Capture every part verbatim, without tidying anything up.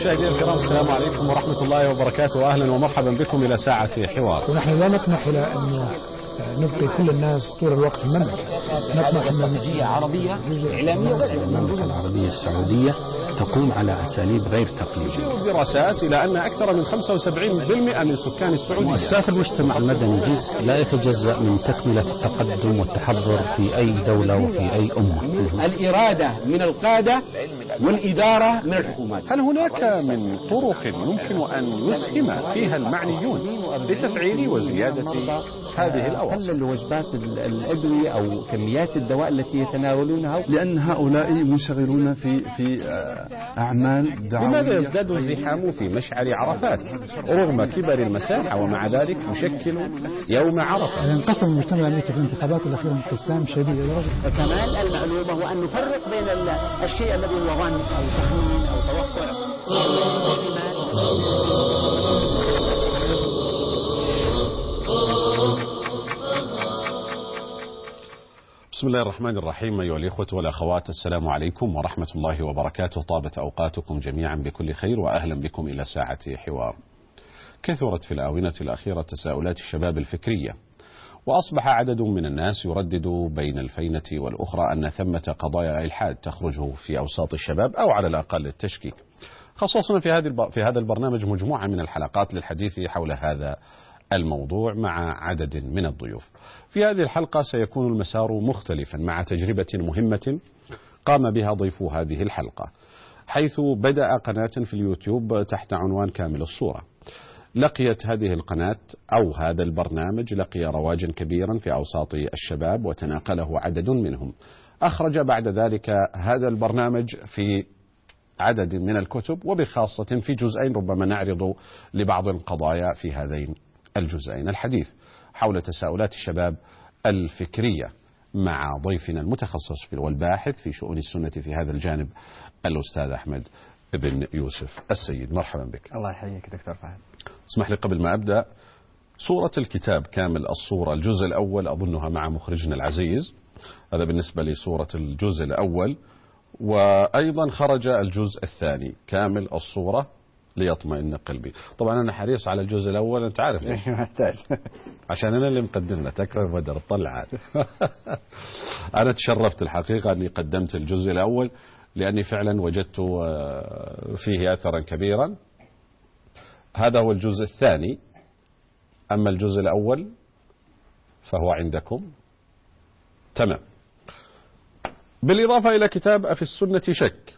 مشاهدينا الكرام، السلام عليكم ورحمة الله وبركاته، أهلا ومرحبا بكم إلى ساعة حوار. ونحن لا نطمح إلى أنه نبقي كل الناس طول الوقت في المملكة، نطمح أن منهجية عربية إعلامية. المملكة العربية السعودية تقوم على أساليب غير تقليدية. دراسات إلى أن أكثر من خمسة وسبعين بالمئة من سكان السعودية. مؤسسات المجتمع المدني جزء لا يتجزأ من تكملة التقدم والتحضر في أي دولة وفي أي أمة. الإرادة من القادة والإدارة من الحكومات. هل هناك من طرق يمكن أن يسهم فيها المعنيون لتفعيل وزيادة هذه الأواصر؟ قلل الوجبات الأدوية أو كميات الدواء التي يتناولونها، لأن هؤلاء منشغلون في في أعمال دعوية. لماذا يزداد الزحام في مشعر عرفات رغم كبر المساحة ومع ذلك يشكل يوم عرفة؟ انقسم المجتمع الأمريكي في الانتخابات الأخيرة انقسام شديد. وكمان المعلومة هو أن نفرق بين الشيء الذي هو ظن أو تخمين أو توقع. بسم الله الرحمن الرحيم. أيها الإخوة والأخوات، السلام عليكم ورحمة الله وبركاته. طابت أوقاتكم جميعا بكل خير، وأهلا بكم إلى ساعة حوار. كثرت في الآونة الأخيرة تساؤلات الشباب الفكرية، وأصبح عدد من الناس يردد بين الفينة والأخرى أن ثمة قضايا إلحاد تخرج في أوساط الشباب أو على الأقل التشكيك. خصصنا في هذه في هذا البرنامج مجموعة من الحلقات للحديث حول هذا الموضوع مع عدد من الضيوف. في هذه الحلقة سيكون المسار مختلفا مع تجربة مهمة قام بها ضيف هذه الحلقة، حيث بدأ قناة في اليوتيوب تحت عنوان كامل الصورة. لقيت هذه القناة أو هذا البرنامج لقي رواجا كبيرا في أوساط الشباب وتناقله عدد منهم. أخرج بعد ذلك هذا البرنامج في عدد من الكتب، وبخاصة في جزئين ربما نعرض لبعض القضايا في هذين الجزئين. الحديث حول تساؤلات الشباب الفكرية مع ضيفنا المتخصص في والباحث في شؤون السنة في هذا الجانب الأستاذ أحمد بن يوسف السيد. مرحبا بك. الله يحييك دكتور فهد. اسمح لي قبل ما أبدأ، صورة الكتاب كامل الصورة الجزء الأول أظنها مع مخرجنا العزيز، هذا بالنسبة لصورة الجزء الأول، وأيضا خرج الجزء الثاني كامل الصورة ليطمئن قلبي. طبعا أنا حريص على الجزء الأول، أنت عارف ليش؟ عشان أنا اللي مقدم لك، أكرم بدر اطلع. أنا تشرفت الحقيقة أني قدمت الجزء الأول، لأني فعلا وجدت فيه أثرا كبيرا. هذا هو الجزء الثاني، أما الجزء الأول فهو عندكم. تمام. بالإضافة إلى كتاب أفي السنة شك،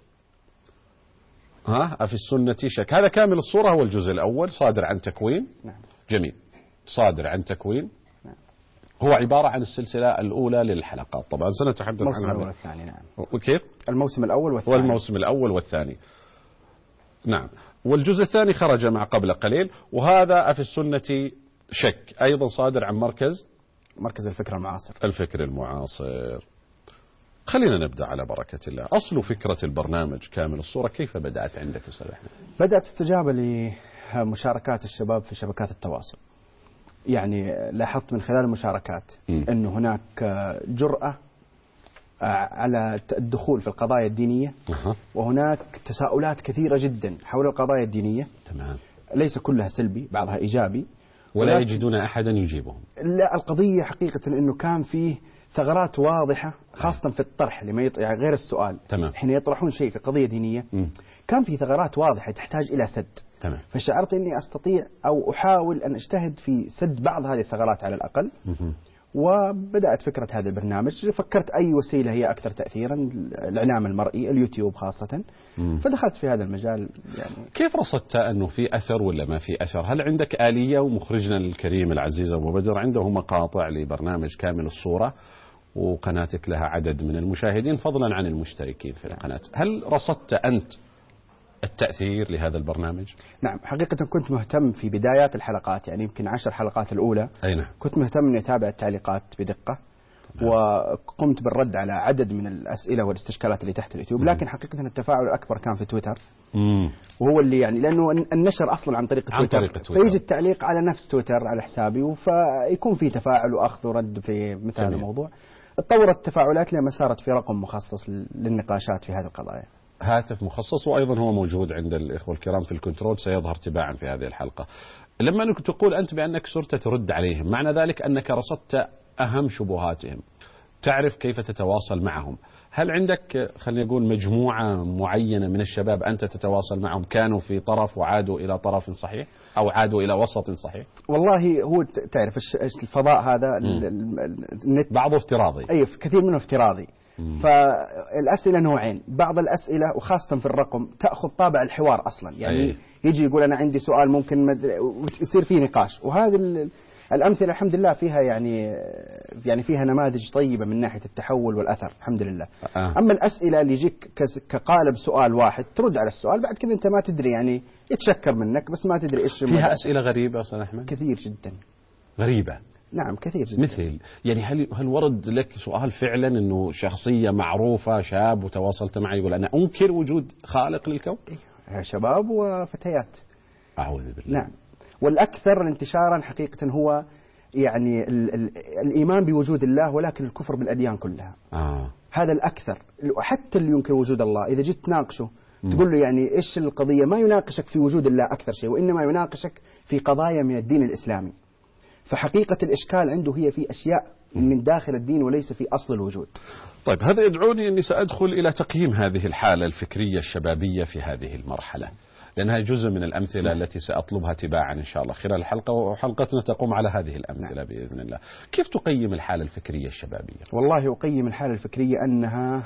ها أفي السنة شك، هذا كامل الصورة هو الجزء الأول، صادر عن تكوين. نعم. جميل. صادر عن تكوين. نعم. هو عبارة عن السلسلة الأولى للحلقات، طبعا سنتحدث عنها. الموسم الأول والثاني. نعم. وكيف؟ الموسم الأول والثاني. والموسم الأول والثاني. نعم. والجزء الثاني خرج مع قبل قليل، وهذا أفي السنة شك أيضا صادر عن مركز مركز الفكر المعاصر. الفكر المعاصر. خلينا نبدأ على بركة الله. أصل فكرة البرنامج كامل الصورة كيف بدأت عندك أستاذ أحمد؟ بدأت استجابة لمشاركات الشباب في شبكات التواصل. يعني لاحظت من خلال المشاركات أن هناك جرأة على الدخول في القضايا الدينية، أه. وهناك تساؤلات كثيرة جدا حول القضايا الدينية. تمام. ليس كلها سلبي، بعضها إيجابي، ولا يجدون أحدا يجيبهم. لا، القضية حقيقة أنه كان فيه ثغرات واضحة، خاصة في الطرح لما يط... يعني غير السؤال. تمام. حين يطرحون شيء في قضية دينية م. كان في ثغرات واضحة تحتاج إلى سد. تمام. فشعرت أني أستطيع أو أحاول أن أجتهد في سد بعض هذه الثغرات على الأقل. م. وبدأت فكرة هذا البرنامج. فكرت أي وسيلة هي أكثر تأثيرا، الإعلام المرئي، اليوتيوب خاصة. م. فدخلت في هذا المجال. يعني كيف رصدت أنه في أثر ولا ما في أثر؟ هل عندك آلية؟ ومخرجنا الكريم العزيز أبو بدر عنده مقاطع لبرنامج كامل الصورة، وقناتك لها عدد من المشاهدين فضلا عن المشتركين في القناة. هل رصدت أنت التأثير لهذا البرنامج؟ نعم، حقيقة كنت مهتم في بدايات الحلقات، يعني يمكن عشر حلقات الأولى. أي نعم. كنت مهتم أن أتابع التعليقات بدقة. نعم. وقمت بالرد على عدد من الأسئلة والاستشكالات اللي تحت اليوتيوب. مم. لكن حقيقة التفاعل الأكبر كان في تويتر. مم. وهو اللي يعني لأنه النشر أصلا عن طريق تويتر, عن طريق تويتر. فيجي التعليق على نفس تويتر على حسابي، فيكون في تفاعل وأخذ ورد في مثل هذا الموضوع. تطورت التفاعلات لما صارت في رقم مخصص للنقاشات في هذه القضايا. هاتف مخصص، وأيضا هو موجود عند الإخوة الكرام في الكنترول، سيظهر تباعا في هذه الحلقة. لما أنك تقول أنت بأنك صرت ترد عليهم، معنى ذلك أنك رصدت أهم شبهاتهم، تعرف كيف تتواصل معهم. هل عندك خلينا نقول مجموعة معينة من الشباب أنت تتواصل معهم كانوا في طرف وعادوا إلى طرف صحيح أو عادوا إلى وسط صحيح؟ والله هو تعرف الفضاء هذا النت بعضه افتراضي، أي كثير منه افتراضي. مم. فالأسئلة نوعين، بعض الأسئلة وخاصة في الرقم تأخذ طابع الحوار أصلا، يعني أي. يجي يقول أنا عندي سؤال ممكن مد... ويصير فيه نقاش، وهذه الأمثلة الحمد لله فيها يعني يعني فيها نماذج طيبة من ناحية التحول والأثر الحمد لله. آه. أما الأسئلة اللي يجيك كقالب سؤال واحد ترد على السؤال، بعد كذا أنت ما تدري يعني يتشكر منك بس ما تدري إيش. فيها أسئلة غريبة أستاذ أحمد؟ كثير جدا. غريبة؟ نعم كثير جدا. مثل يعني هل هل ورد لك سؤال فعلا انه شخصيه معروفه شاب وتواصلت معه يقول انا انكر وجود خالق للكون؟ إيه شباب وفتيات. اعوذ بالله. نعم. والاكثر انتشارا حقيقه هو يعني ال ال الايمان بوجود الله ولكن الكفر بالاديان كلها. آه. هذا الاكثر، حتى اللي ينكر وجود الله اذا جيت تناقشه تقول له يعني ايش القضيه، ما يناقشك في وجود الله اكثر شيء، وانما يناقشك في قضايا من الدين الاسلامي. فحقيقة الإشكال عنده هي في أشياء من داخل الدين وليس في أصل الوجود. طيب هذا يدعوني أني سأدخل إلى تقييم هذه الحالة الفكرية الشبابية في هذه المرحلة، لأنها جزء من الأمثلة التي سأطلبها تباعا إن شاء الله خلال الحلقة، وحلقتنا تقوم على هذه الأمثلة بإذن الله. كيف تقيم الحالة الفكرية الشبابية؟ والله أقيم الحالة الفكرية أنها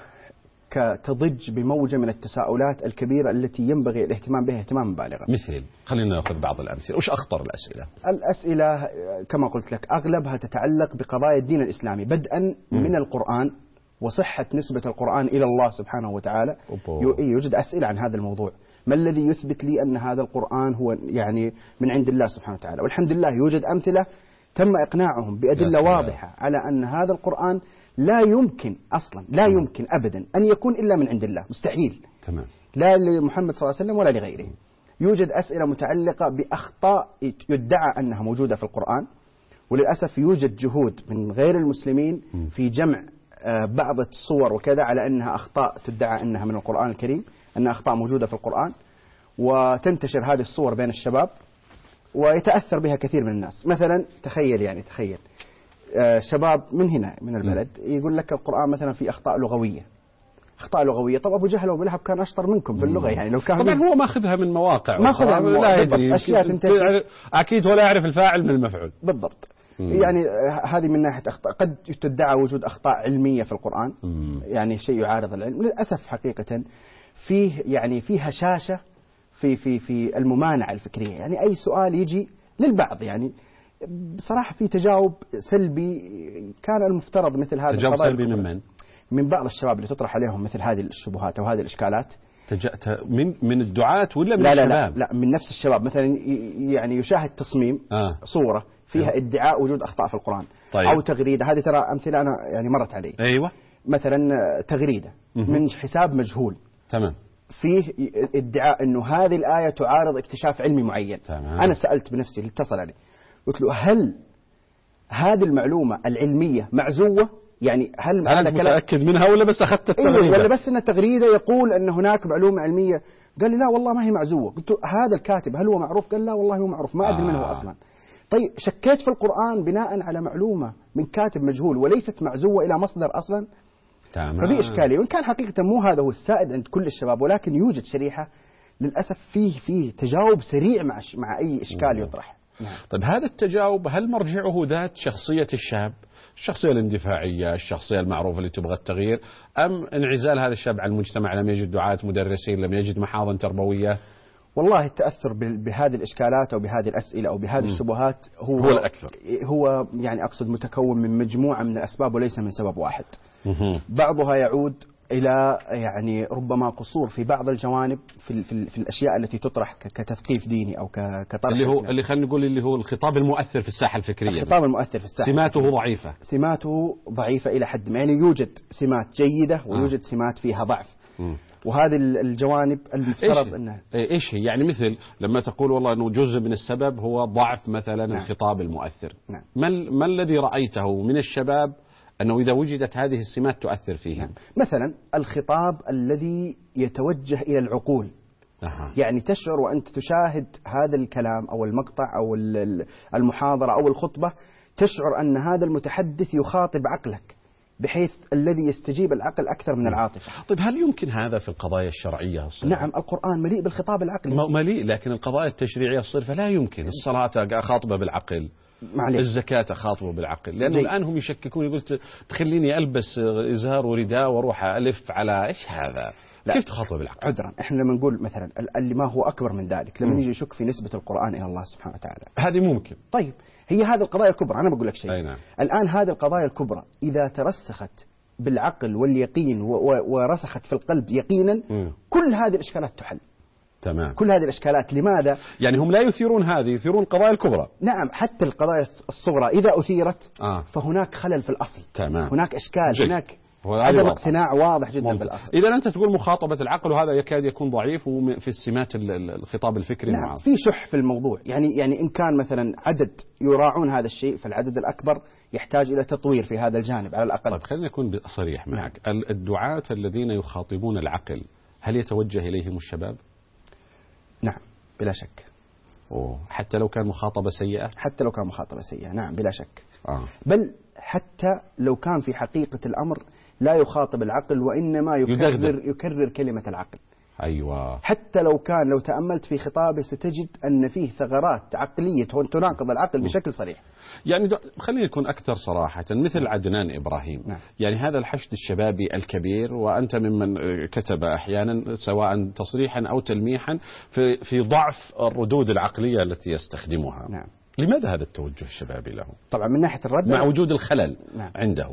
تضج بموجة من التساؤلات الكبيرة التي ينبغي الاهتمام بها اهتماما بالغا. مثل خلينا نأخذ بعض الأمثلة. وش أخطر الأسئلة؟ الأسئلة كما قلت لك أغلبها تتعلق بقضايا الدين الإسلامي، بدءا من القرآن وصحة نسبة القرآن إلى الله سبحانه وتعالى. يوجد أسئلة عن هذا الموضوع، ما الذي يثبت لي أن هذا القرآن هو يعني من عند الله سبحانه وتعالى؟ والحمد لله يوجد أمثلة تم إقناعهم بأدلة واضحة على أن هذا القرآن لا يمكن أصلا لا يمكن أبدا أن يكون إلا من عند الله، مستحيل. تمام. لا لمحمد صلى الله عليه وسلم ولا لغيره. يوجد أسئلة متعلقة بأخطاء يدعى أنها موجودة في القرآن، وللأسف يوجد جهود من غير المسلمين في جمع بعض الصور وكذا على أنها أخطاء تدعى أنها من القرآن الكريم، أنها أخطاء موجودة في القرآن، وتنتشر هذه الصور بين الشباب ويتأثر بها كثير من الناس. مثلا تخيل يعني تخيل شباب من هنا من البلد يقول لك القرآن مثلا في أخطاء لغوية، أخطاء لغوية. طب أبو جهل وأبو لهب كان أشطر منكم في اللغة، يعني لو كان طبعا هو ماخذها من مواقع، ماخذها من لا يدري أشياء تنتشر أكيد ولا يعرف الفاعل من المفعول بالضبط. مم. يعني هذه من ناحية أخطاء. قد تدعى وجود أخطاء علمية في القرآن، مم. يعني شيء يعارض العلم. للأسف حقيقة فيه يعني فيه هشاشة في في في الممانعة الفكرية. يعني أي سؤال يجي للبعض يعني بصراحة في تجاوب سلبي، كان المفترض مثل هذا تجاوب سلبي من من؟ من بعض الشباب اللي تطرح عليهم مثل هذه الشبهات أو هذه الإشكالات. تج... من من الدعاة ولا من لا الشباب؟ لا لا لا من نفس الشباب. مثلا يعني يشاهد تصميم آه. صورة فيها أيوة. ادعاء وجود أخطاء في القرآن. طيب. أو تغريدة، هذه ترى أمثلة أنا يعني مرت علي. أيوة. مثلا تغريدة م- من حساب مجهول. تمام. فيه ادعاء إنه هذه الآية تعارض اكتشاف علمي معين. تمام. أنا سألت بنفسي اللي اتصل علي قلت له هل هذه المعلومة العلمية معزوة؟ يعني هل هل متأكد منها ولا بس أخذت التغريدة؟ إيه ولا بس أن التغريدة يقول أن هناك معلومة علمية؟ قال لي لا والله ما هي معزوة. قلت له هذا الكاتب هل هو معروف؟ قال لا والله هو معروف، ما أدري آه. من هو أصلا. طيب شكيت في القرآن بناء على معلومة من كاتب مجهول وليست معزوة إلى مصدر أصلا. تمام. ففي إشكالية، وإن كان حقيقة مو هذا هو السائد عند كل الشباب، ولكن يوجد شريحة للأسف فيه فيه تجاوب سريع مع مع أي إشكال يطرح. نعم. طيب هذا التجاوب هل مرجعه ذات شخصية الشاب، الشخصية الاندفاعية، الشخصية المعروفة اللي تبغى التغيير، أم انعزال هذا الشاب عن المجتمع، لم يجد دعاة مدرسين، لم يجد محاضن تربوية؟ والله التأثر بهذه الإشكالات أو بهذه الأسئلة أو بهذه م. الشبهات هو, هو الأكثر. هو يعني أقصد متكون من مجموعة من الأسباب وليس من سبب واحد. م- بعضها يعود إلى يعني ربما قصور في بعض الجوانب في, في, في الأشياء التي تطرح كتثقيف ديني أو كطرح اللي هو اللي خلينا نقول اللي هو الخطاب المؤثر في الساحة الفكرية. الخطاب المؤثر في الساحة سماته الفكرية. ضعيفة سماته ضعيفة إلى حد ما، يعني يوجد سمات جيدة ويوجد آه. سمات فيها ضعف. م. وهذه الجوانب المفترض إيش أنها إيش هي؟ يعني مثل لما تقول والله أنه جزء من السبب هو ضعف مثلا نعم. الخطاب المؤثر. نعم. ما, ما الذي رأيته من الشباب أنه إذا وجدت هذه السمات تؤثر فيهم. نعم. مثلا الخطاب الذي يتوجه إلى العقول. أه. يعني تشعر وأنت تشاهد هذا الكلام أو المقطع أو المحاضرة أو الخطبة، تشعر أن هذا المتحدث يخاطب عقلك، بحيث الذي يستجيب العقل أكثر من العاطفة. طيب هل يمكن هذا في القضايا الشرعية الصرفة؟ نعم، القرآن مليء بالخطاب العقلي. مليء، لكن القضايا التشريعية الصرفة لا يمكن. الصلاة أخاطبه بالعقل، معليش. الزكاة أخاطبه بالعقل، لأنه جي. الآن هم يشككون، يقول تخليني ألبس إزار ورداء وأروح ألف على إيش هذا؟ لا. كيف تخاطبه بالعقل؟ عذرا، احنا لما نقول مثلا اللي ما هو أكبر من ذلك، لما نيجي نشك في نسبة القرآن إلى الله سبحانه وتعالى، هذه ممكن. طيب هي هذه القضايا الكبرى، أنا بقول لك شيء. نعم. الآن هذه القضايا الكبرى إذا ترسخت بالعقل واليقين ورسخت في القلب يقينا، م. كل هذه الإشكالات تحل. تمام. كل هذه الإشكالات. لماذا؟ يعني هم لا يثيرون هذه، يثيرون القضايا الكبرى. نعم، حتى القضايا الصغرى إذا أثيرت آه. فهناك خلل في الأصل. تمام. هناك إشكال، جي. هناك عدم اقتناع واضح جدا ممكن. بالأصل. إذا أنت تقول مخاطبة العقل، وهذا يكاد يكون ضعيف في السمات الخطاب الفكري. نعم، في شح في الموضوع. يعني يعني إن كان مثلا عدد يراعون هذا الشيء، فالعدد الأكبر يحتاج إلى تطوير في هذا الجانب على الأقل. طيب خلينا نكون صريح معك. نعم. الدعاة الذين يخاطبون العقل هل يتوجه إليهم الشباب؟ نعم بلا شك. أوه. حتى لو كان مخاطبة سيئة؟ حتى لو كان مخاطبة سيئة، نعم بلا شك. آه. بل حتى لو كان في حقيقة الأمر لا يخاطب العقل، وإنما يكرر, يدغدغ. يكرر كلمة العقل. أيوة. حتى لو كان، لو تأملت في خطابه ستجد أن فيه ثغرات عقلية تناقض العقل بشكل صريح. يعني خلينا نكون أكثر صراحة، مثل عدنان إبراهيم. نعم. يعني هذا الحشد الشبابي الكبير، وأنت ممن كتب أحيانا سواء تصريحا أو تلميحا في في ضعف الردود العقلية التي يستخدمها. نعم. لماذا هذا التوجه الشبابي له؟ طبعا من ناحية الرد مع وجود الخلل. نعم. عنده.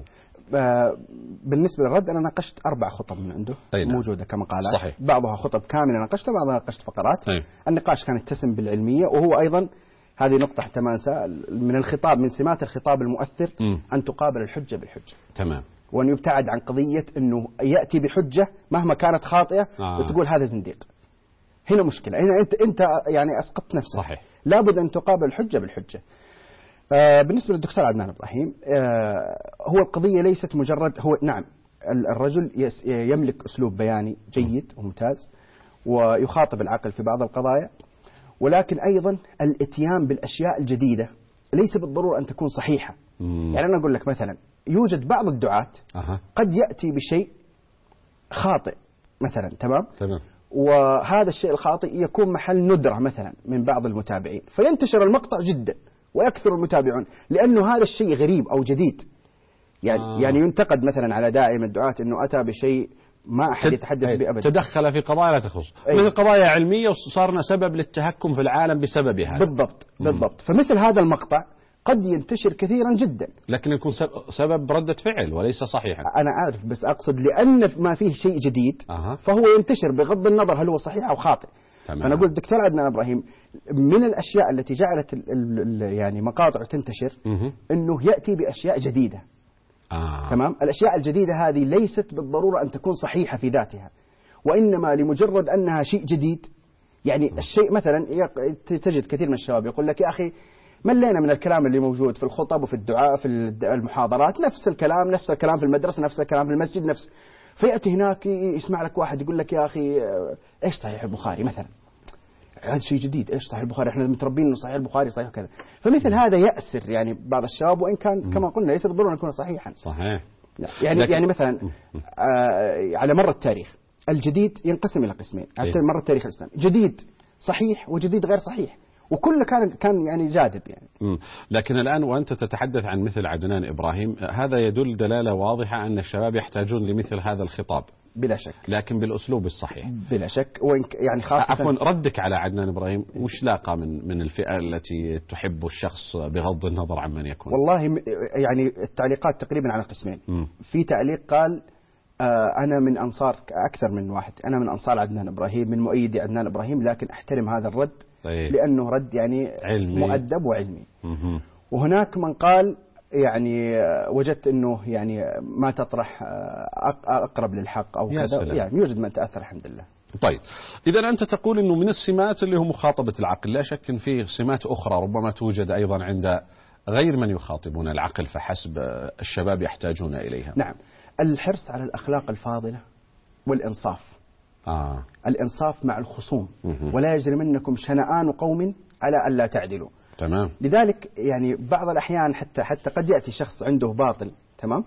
بالنسبة للرد أنا ناقشت أربع خطب من عنده. نعم. موجودة كمقالات. صحيح. بعضها خطب كاملة ناقشتها، بعضها ناقشت فقرات. أي. النقاش كان يتسم بالعلمية، وهو أيضا هذه نقطة حتى ما أنسى من الخطاب، من سمات الخطاب المؤثر م. أن تقابل الحجة بالحجة. تمام. وأن يبتعد عن قضية أنه يأتي بحجة مهما كانت خاطئة آه. وتقول هذا زنديق. هنا مشكلة، هنا أنت أنت يعني أسقطت نفسك. صحيح. لابد أن تقابل الحجة بالحجة. آه بالنسبة للدكتور عدنان إبراهيم، آه هو القضية ليست مجرد، هو نعم الرجل يملك أسلوب بياني جيد وممتاز ويخاطب العقل في بعض القضايا، ولكن أيضا الاتيان بالأشياء الجديدة ليس بالضرورة أن تكون صحيحة. مم. يعني أنا أقول لك مثلا يوجد بعض الدعاة أه. قد يأتي بشيء خاطئ مثلا، تمام؟ تمام. وهذا الشيء الخاطئ يكون محل ندرة مثلا من بعض المتابعين، فينتشر المقطع جدا ويكثر المتابعون لأنه هذا الشيء غريب أو جديد. يعني آه. يعني ينتقد مثلا على داعي من الدعاة أنه أتى بشيء ما أحد يتحدث به أبدا، تدخل في قضايا لا تخص، مثل قضايا علمية وصارنا سبب للتهكم في العالم بسببها. بالضبط بالضبط. فمثل هذا المقطع قد ينتشر كثيرا جدا، لكن يكون سبب ردة فعل وليس صحيحا. أنا أعرف، بس أقصد لأن ما فيه شيء جديد أه. فهو ينتشر بغض النظر هل هو صحيح أو خاطئ. تمام. فأنا أقول الدكتور عدنان إبراهيم من الأشياء التي جعلت ال ال ال يعني مقاطع تنتشر مه. أنه يأتي بأشياء جديدة. آه. تمام. الأشياء الجديدة هذه ليست بالضرورة أن تكون صحيحة في ذاتها، وإنما لمجرد أنها شيء جديد. يعني م. الشيء مثلا تجد كثير من الشباب يقول لك يا أخي ملينا من الكلام اللي موجود في الخطب وفي الدعاء في المحاضرات، نفس الكلام نفس الكلام في المدرسة نفس الكلام في المسجد نفس. فيأتي هناك يسمع لك واحد يقول لك يا أخي إيش صحيح البخاري مثلا، هذا شيء جديد، إيش صحيح البخاري، إحنا متربين إنه صحيح البخاري صحيح كذا. فمثل هذا يأسر يعني بعض الشباب، وإن كان كما قلنا ليس بالضرورة أن يكون صحيحا. صحيح. يعني لكن... يعني مثلا آه على مر التاريخ الجديد ينقسم إلى قسمين على مر التاريخ الإسلامي، جديد صحيح وجديد غير صحيح، وكل كان كان يعني جاذب يعني. م. لكن الآن وأنت تتحدث عن مثل عدنان إبراهيم، هذا يدل دلالة واضحة أن الشباب يحتاجون لمثل هذا الخطاب بلا شك، لكن بالأسلوب الصحيح بلا شك. وإن يعني خاصة عفوا ردك على عدنان إبراهيم وش لاقى من من الفئة التي تحب الشخص بغض النظر عن من يكون؟ والله يعني التعليقات تقريبا على قسمين. م. في تعليق قال آه أنا من أنصار، أكثر من واحد، أنا من أنصار عدنان إبراهيم، من مؤيدي عدنان إبراهيم، لكن أحترم هذا الرد طيب. لأنه رد يعني علمي. مؤدب وعلمي. م-م. وهناك من قال يعني وجدت أنه يعني ما تطرح أقرب للحق أو كذا، يعني يوجد من تأثر الحمد لله. طيب إذا أنت تقول أنه من السمات اللي هو مخاطبة العقل، لا شك أن فيه سمات أخرى ربما توجد أيضا عند غير من يخاطبون العقل فحسب الشباب يحتاجون إليها؟ نعم، الحرص على الأخلاق الفاضلة والإنصاف. آه. الإنصاف مع الخصوم، ولا يجرمنكم شنآن قوم على أن لا تعدلوا. تمام. لذلك يعني بعض الأحيان حتى حتى قد يأتي شخص عنده باطل، تمام،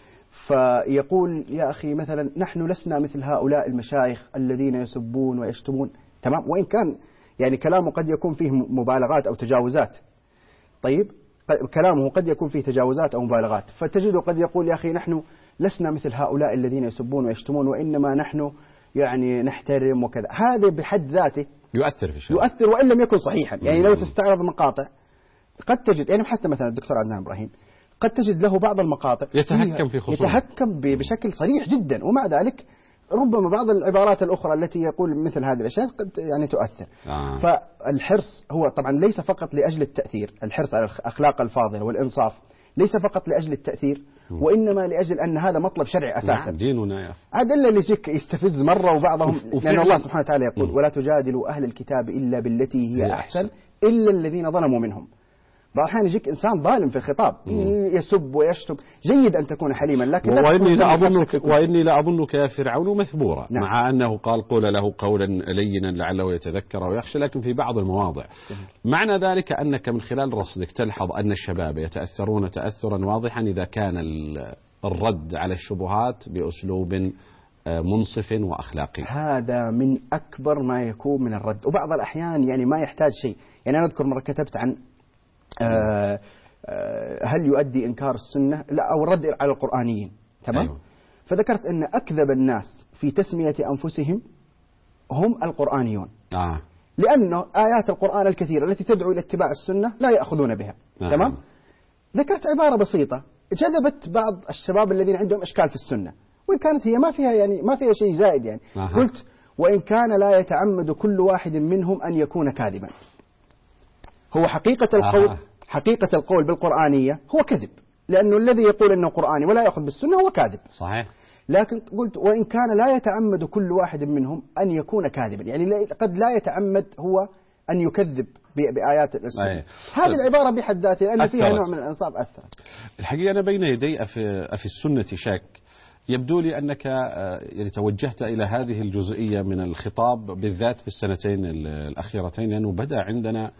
فيقول يا أخي مثلا نحن لسنا مثل هؤلاء المشايخ الذين يسبون ويشتمون، تمام، وإن كان يعني كلامه قد يكون فيه مبالغات أو تجاوزات. طيب كلامه قد يكون فيه تجاوزات أو مبالغات، فتجده قد يقول يا أخي نحن لسنا مثل هؤلاء الذين يسبون ويشتمون، وإنما نحن يعني نحترم وكذا. هذا بحد ذاته يؤثر في الشيء، يؤثر وإن لم يكن صحيحا. يعني لو تستعرض مقاطع قد تجد، يعني حتى مثلا الدكتور عدنان إبراهيم قد تجد له بعض المقاطع يتهكم في خصوصه، يتهكم بشكل صريح جدا، ومع ذلك ربما بعض العبارات الأخرى التي يقول مثل هذه الأشياء قد يعني تؤثر. آه. فالحرص هو طبعا ليس فقط لأجل التأثير، الحرص على الأخلاق الفاضلة والإنصاف ليس فقط لأجل التأثير، وإنما لأجل أن هذا مطلب شرعي أساسا. نعم، ديننا يا أخي. عاد إلا اللي يجيك يستفز مرة وبعضهم، لأن الله سبحانه وتعالى يقول م. ولا تجادلوا أهل الكتاب إلا بالتي هي أحسن إلا الذين ظلموا منهم. بعض الأحيان يجيك إنسان ظالم في الخطاب، يسب ويشتم، جيد أن تكون حليما، لكن وإني لا أظنك وإني لا أظنك يا فرعون مثبورا. نعم. مع أنه قال قول له قولا لينا لعله يتذكر ويخشى، لكن في بعض المواضع. معنى ذلك أنك من خلال رصدك تلحظ أن الشباب يتأثرون تأثرا واضحا إذا كان الرد على الشبهات بأسلوب منصف وأخلاقي. هذا من أكبر ما يكون من الرد، وبعض الأحيان يعني ما يحتاج شيء. يعني أنا أذكر مرة كتبت عن آه آه هل يؤدي إنكار السنة لا أو الرد على القرآنيين، تمام. أيوه. فذكرت أن أكذب الناس في تسمية أنفسهم هم القرآنيون. آه. لأنه آيات القرآن الكثيرة التي تدعو إلى اتباع السنة لا يأخذون بها. آه. تمام. ذكرت عبارة بسيطة جذبت بعض الشباب الذين عندهم إشكال في السنة، وإن كانت هي ما فيها يعني ما فيها شيء زائد يعني. آه. قلت وإن كان لا يتعمد كل واحد منهم أن يكون كاذبا. هو حقيقة القول آه. حقيقة القول بالقرآنية هو كذب، لأنه الذي يقول أنه قرآني ولا يأخذ بالسنة هو كاذب. صحيح. لكن قلت وإن كان لا يتعمد كل واحد منهم أن يكون كاذبا، يعني قد لا يتعمد هو أن يكذب بآيات السنة. أيه. هذه العبارة بحد ذاتها لأن فيها نوع من الإنصاف أثرت. الحقيقة أنا بين يدي أفي, أفي السنة شك. يبدو لي أنك يعني توجهت إلى هذه الجزئية من الخطاب بالذات في السنتين الأخيرتين، لأنه بدأ عندنا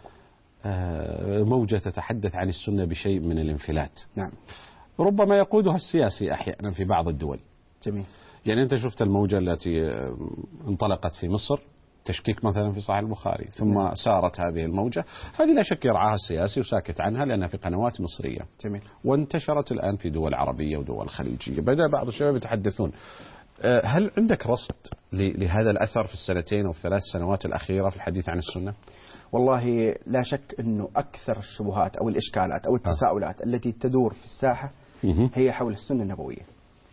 موجة تتحدث عن السنة بشيء من الانفلات. نعم. ربما يقودها السياسي أحيانا في بعض الدول. جميل. يعني أنت شفت الموجة التي انطلقت في مصر، تشكيك مثلا في صحيح البخاري، ثم نعم. سارت هذه الموجة، هذه لا شك يرعاها السياسي وساكت عنها لأنها في قنوات مصرية. جميل. وانتشرت الآن في دول عربية ودول خليجية، بدأ بعض الشباب يتحدثون. هل عندك رصد لهذا الأثر في السنتين أو الثلاث سنوات الأخيرة في الحديث عن السنة؟ والله لا شك أنه أكثر الشبهات أو الإشكالات أو التساؤلات التي تدور في الساحة هي حول السنة النبوية،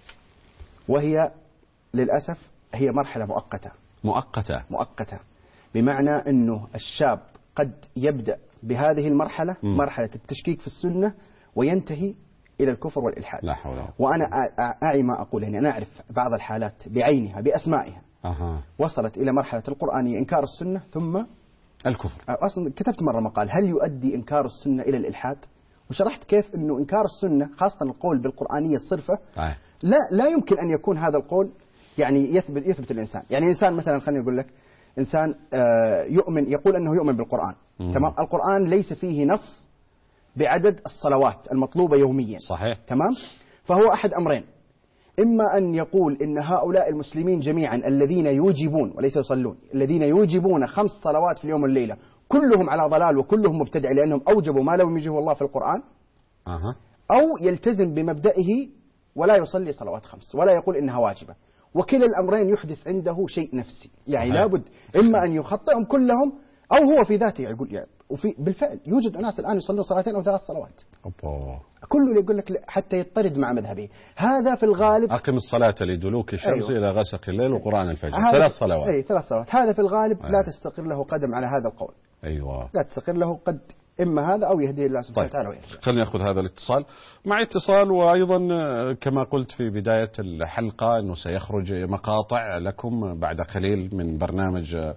وهي للأسف هي مرحلة مؤقتة. مؤقتة مؤقتة بمعنى أنه الشاب قد يبدأ بهذه المرحلة م. مرحلة التشكيك في السنة وينتهي إلى الكفر والإلحاد. لا حول. وأنا أعي ما أقول، يعني أنا أعرف بعض الحالات بعينها بأسمائها أها. وصلت إلى مرحلة القرآنية إنكار السنة ثم الكفر. أصلا كتبت مرة مقال هل يؤدي إنكار السنة إلى الإلحاد، وشرحت كيف أنه إنكار السنة خاصة القول بالقرآنية الصرفة آه. لا لا يمكن أن يكون هذا القول يعني يثبت يثبت الإنسان. يعني إنسان مثلا خليني أقول لك إنسان يؤمن يقول أنه يؤمن بالقرآن، مم. تمام. القرآن ليس فيه نص بعدد الصلوات المطلوبة يوميا، صحيح، تمام. فهو أحد أمرين، إما أن يقول إن هؤلاء المسلمين جميعا الذين يوجبون وليس يصلون، الذين يوجبون خمس صلوات في اليوم والليلة كلهم على ضلال وكلهم مبتدع لأنهم أوجبوا ما لم يوجبه الله في القرآن. أه. أو يلتزم بمبدئه ولا يصلي صلوات خمس ولا يقول إنها واجبة. وكلا الأمرين يحدث عنده شيء نفسي، يعني لابد إما أن يخطئهم كلهم أو هو في ذاته يقول يعني. وفي بالفعل يوجد أناس الآن يصلون صلاتين أو ثلاث صلوات. أوبا. كله اللي يقول لك حتى يضطرد مع مذهبه. هذا في الغالب أقم الصلاة لدلوك الشمس أيوه. إلى غسق الليل وقرآن الفجر، ثلاث صلوات. أي ثلاث صلوات. هذا في الغالب أيوه. لا تستقر له قدم على هذا القول. أيوة. لا تستقر له قد إما هذا أو يهدي الله سبحانه وتعالى ويرجع. خلينا نأخذ هذا الاتصال. مع اتصال، وأيضا كما قلت في بداية الحلقة أنه سيخرج مقاطع لكم بعد قليل من برنامج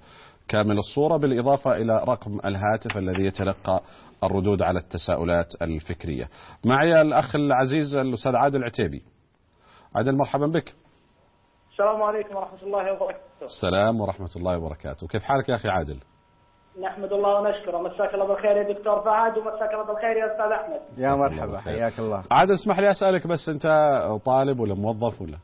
كامل الصورة، بالإضافة إلى رقم الهاتف الذي يتلقى الردود على التساؤلات الفكرية. معي الأخ العزيز الأستاذ عادل عتيبي. عادل مرحبا بك. السلام عليكم ورحمة الله وبركاته. السلام ورحمة الله وبركاته. كيف حالك يا أخي عادل؟ نحمد الله ونشكره. مساك الله بالخير يا دكتور فهد، ومساك الله بالخير يا أستاذ أحمد. يا مرحبا، حياك الله. عادل اسمح لي أسألك بس، أنت طالب ولا موظف ولا؟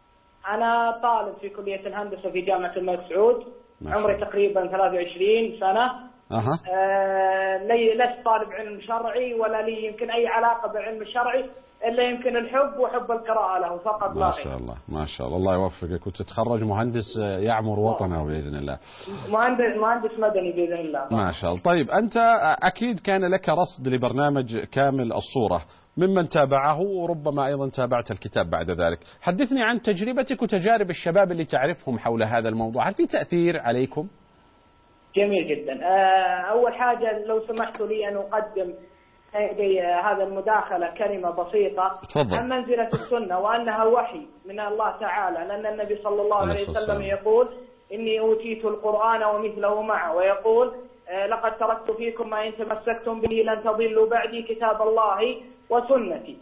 أنا طالب في كلية الهندسة في جامعة الملك سعود، عمري تقريبا ثلاثة وعشرين سنة. أها. آه لي لست طالب علم شرعي ولا لي يمكن أي علاقة بالعلم الشرعي، إلا يمكن الحب وحب القراءة له فقط. ما شاء الله ما شاء الله، الله يوفقك وتتخرج مهندس يعمر وطنه بإذن الله. مهندس مهندس مدني بإذن الله. ما شاء الله. طيب أنت أكيد كان لك رصد لبرنامج كامل الصورة ممن تابعه، وربما أيضا تابعت الكتاب بعد ذلك. حدثني عن تجربتك وتجارب الشباب اللي تعرفهم حول هذا الموضوع، هل في تأثير عليكم؟ جميل جدا. أول حاجة لو سمحتوا لي أن أقدم هذا المداخلة كلمة بسيطة تفضل. عن منزلة السنة وأنها وحي من الله تعالى، لأن النبي صلى الله عليه وسلم يقول إني أوتيت القرآن ومثله معه، ويقول لقد تركت فيكم ما إن تمسكتم به لن تضلوا بعدي كتاب الله وسنتي.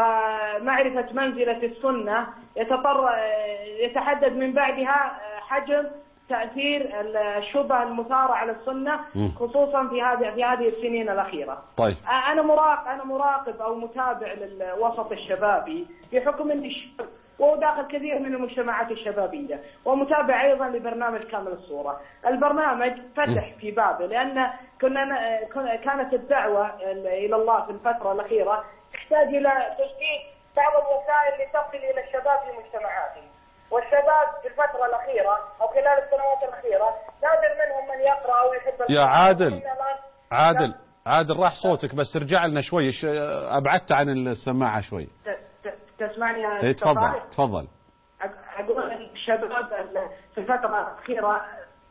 فمعرفة منزلة السنة يتطر يتحدد من بعدها حجم تأثير الشبه المثارة على السنة، خصوصا في هذه في هذه السنين الأخيرة. طيب. أنا مراقب أنا مراقب أو متابع للوسط الشبابي بحكم إني شاب وداخل كثير من المجتمعات الشبابية، ومتابع أيضا لبرنامج كامل الصورة. البرنامج فتح في بابه، لأن كنا كانت الدعوة إلى الله في الفترة الأخيرة تحتاج إلى تجديد بعض الوسائل لتصل إلى الشباب في مجتمعاتهم. والشباب في الفترة الأخيرة أو خلال السنوات الأخيرة نادر منهم من يقرأ أو يحب. يا عادل عادل عادل راح صوتك، بس ارجع لنا شوي، أبعدت عن السماعة شوي. تسمعني يا إيه تفضل تفضل. أقول الشباب في الفترة الأخيرة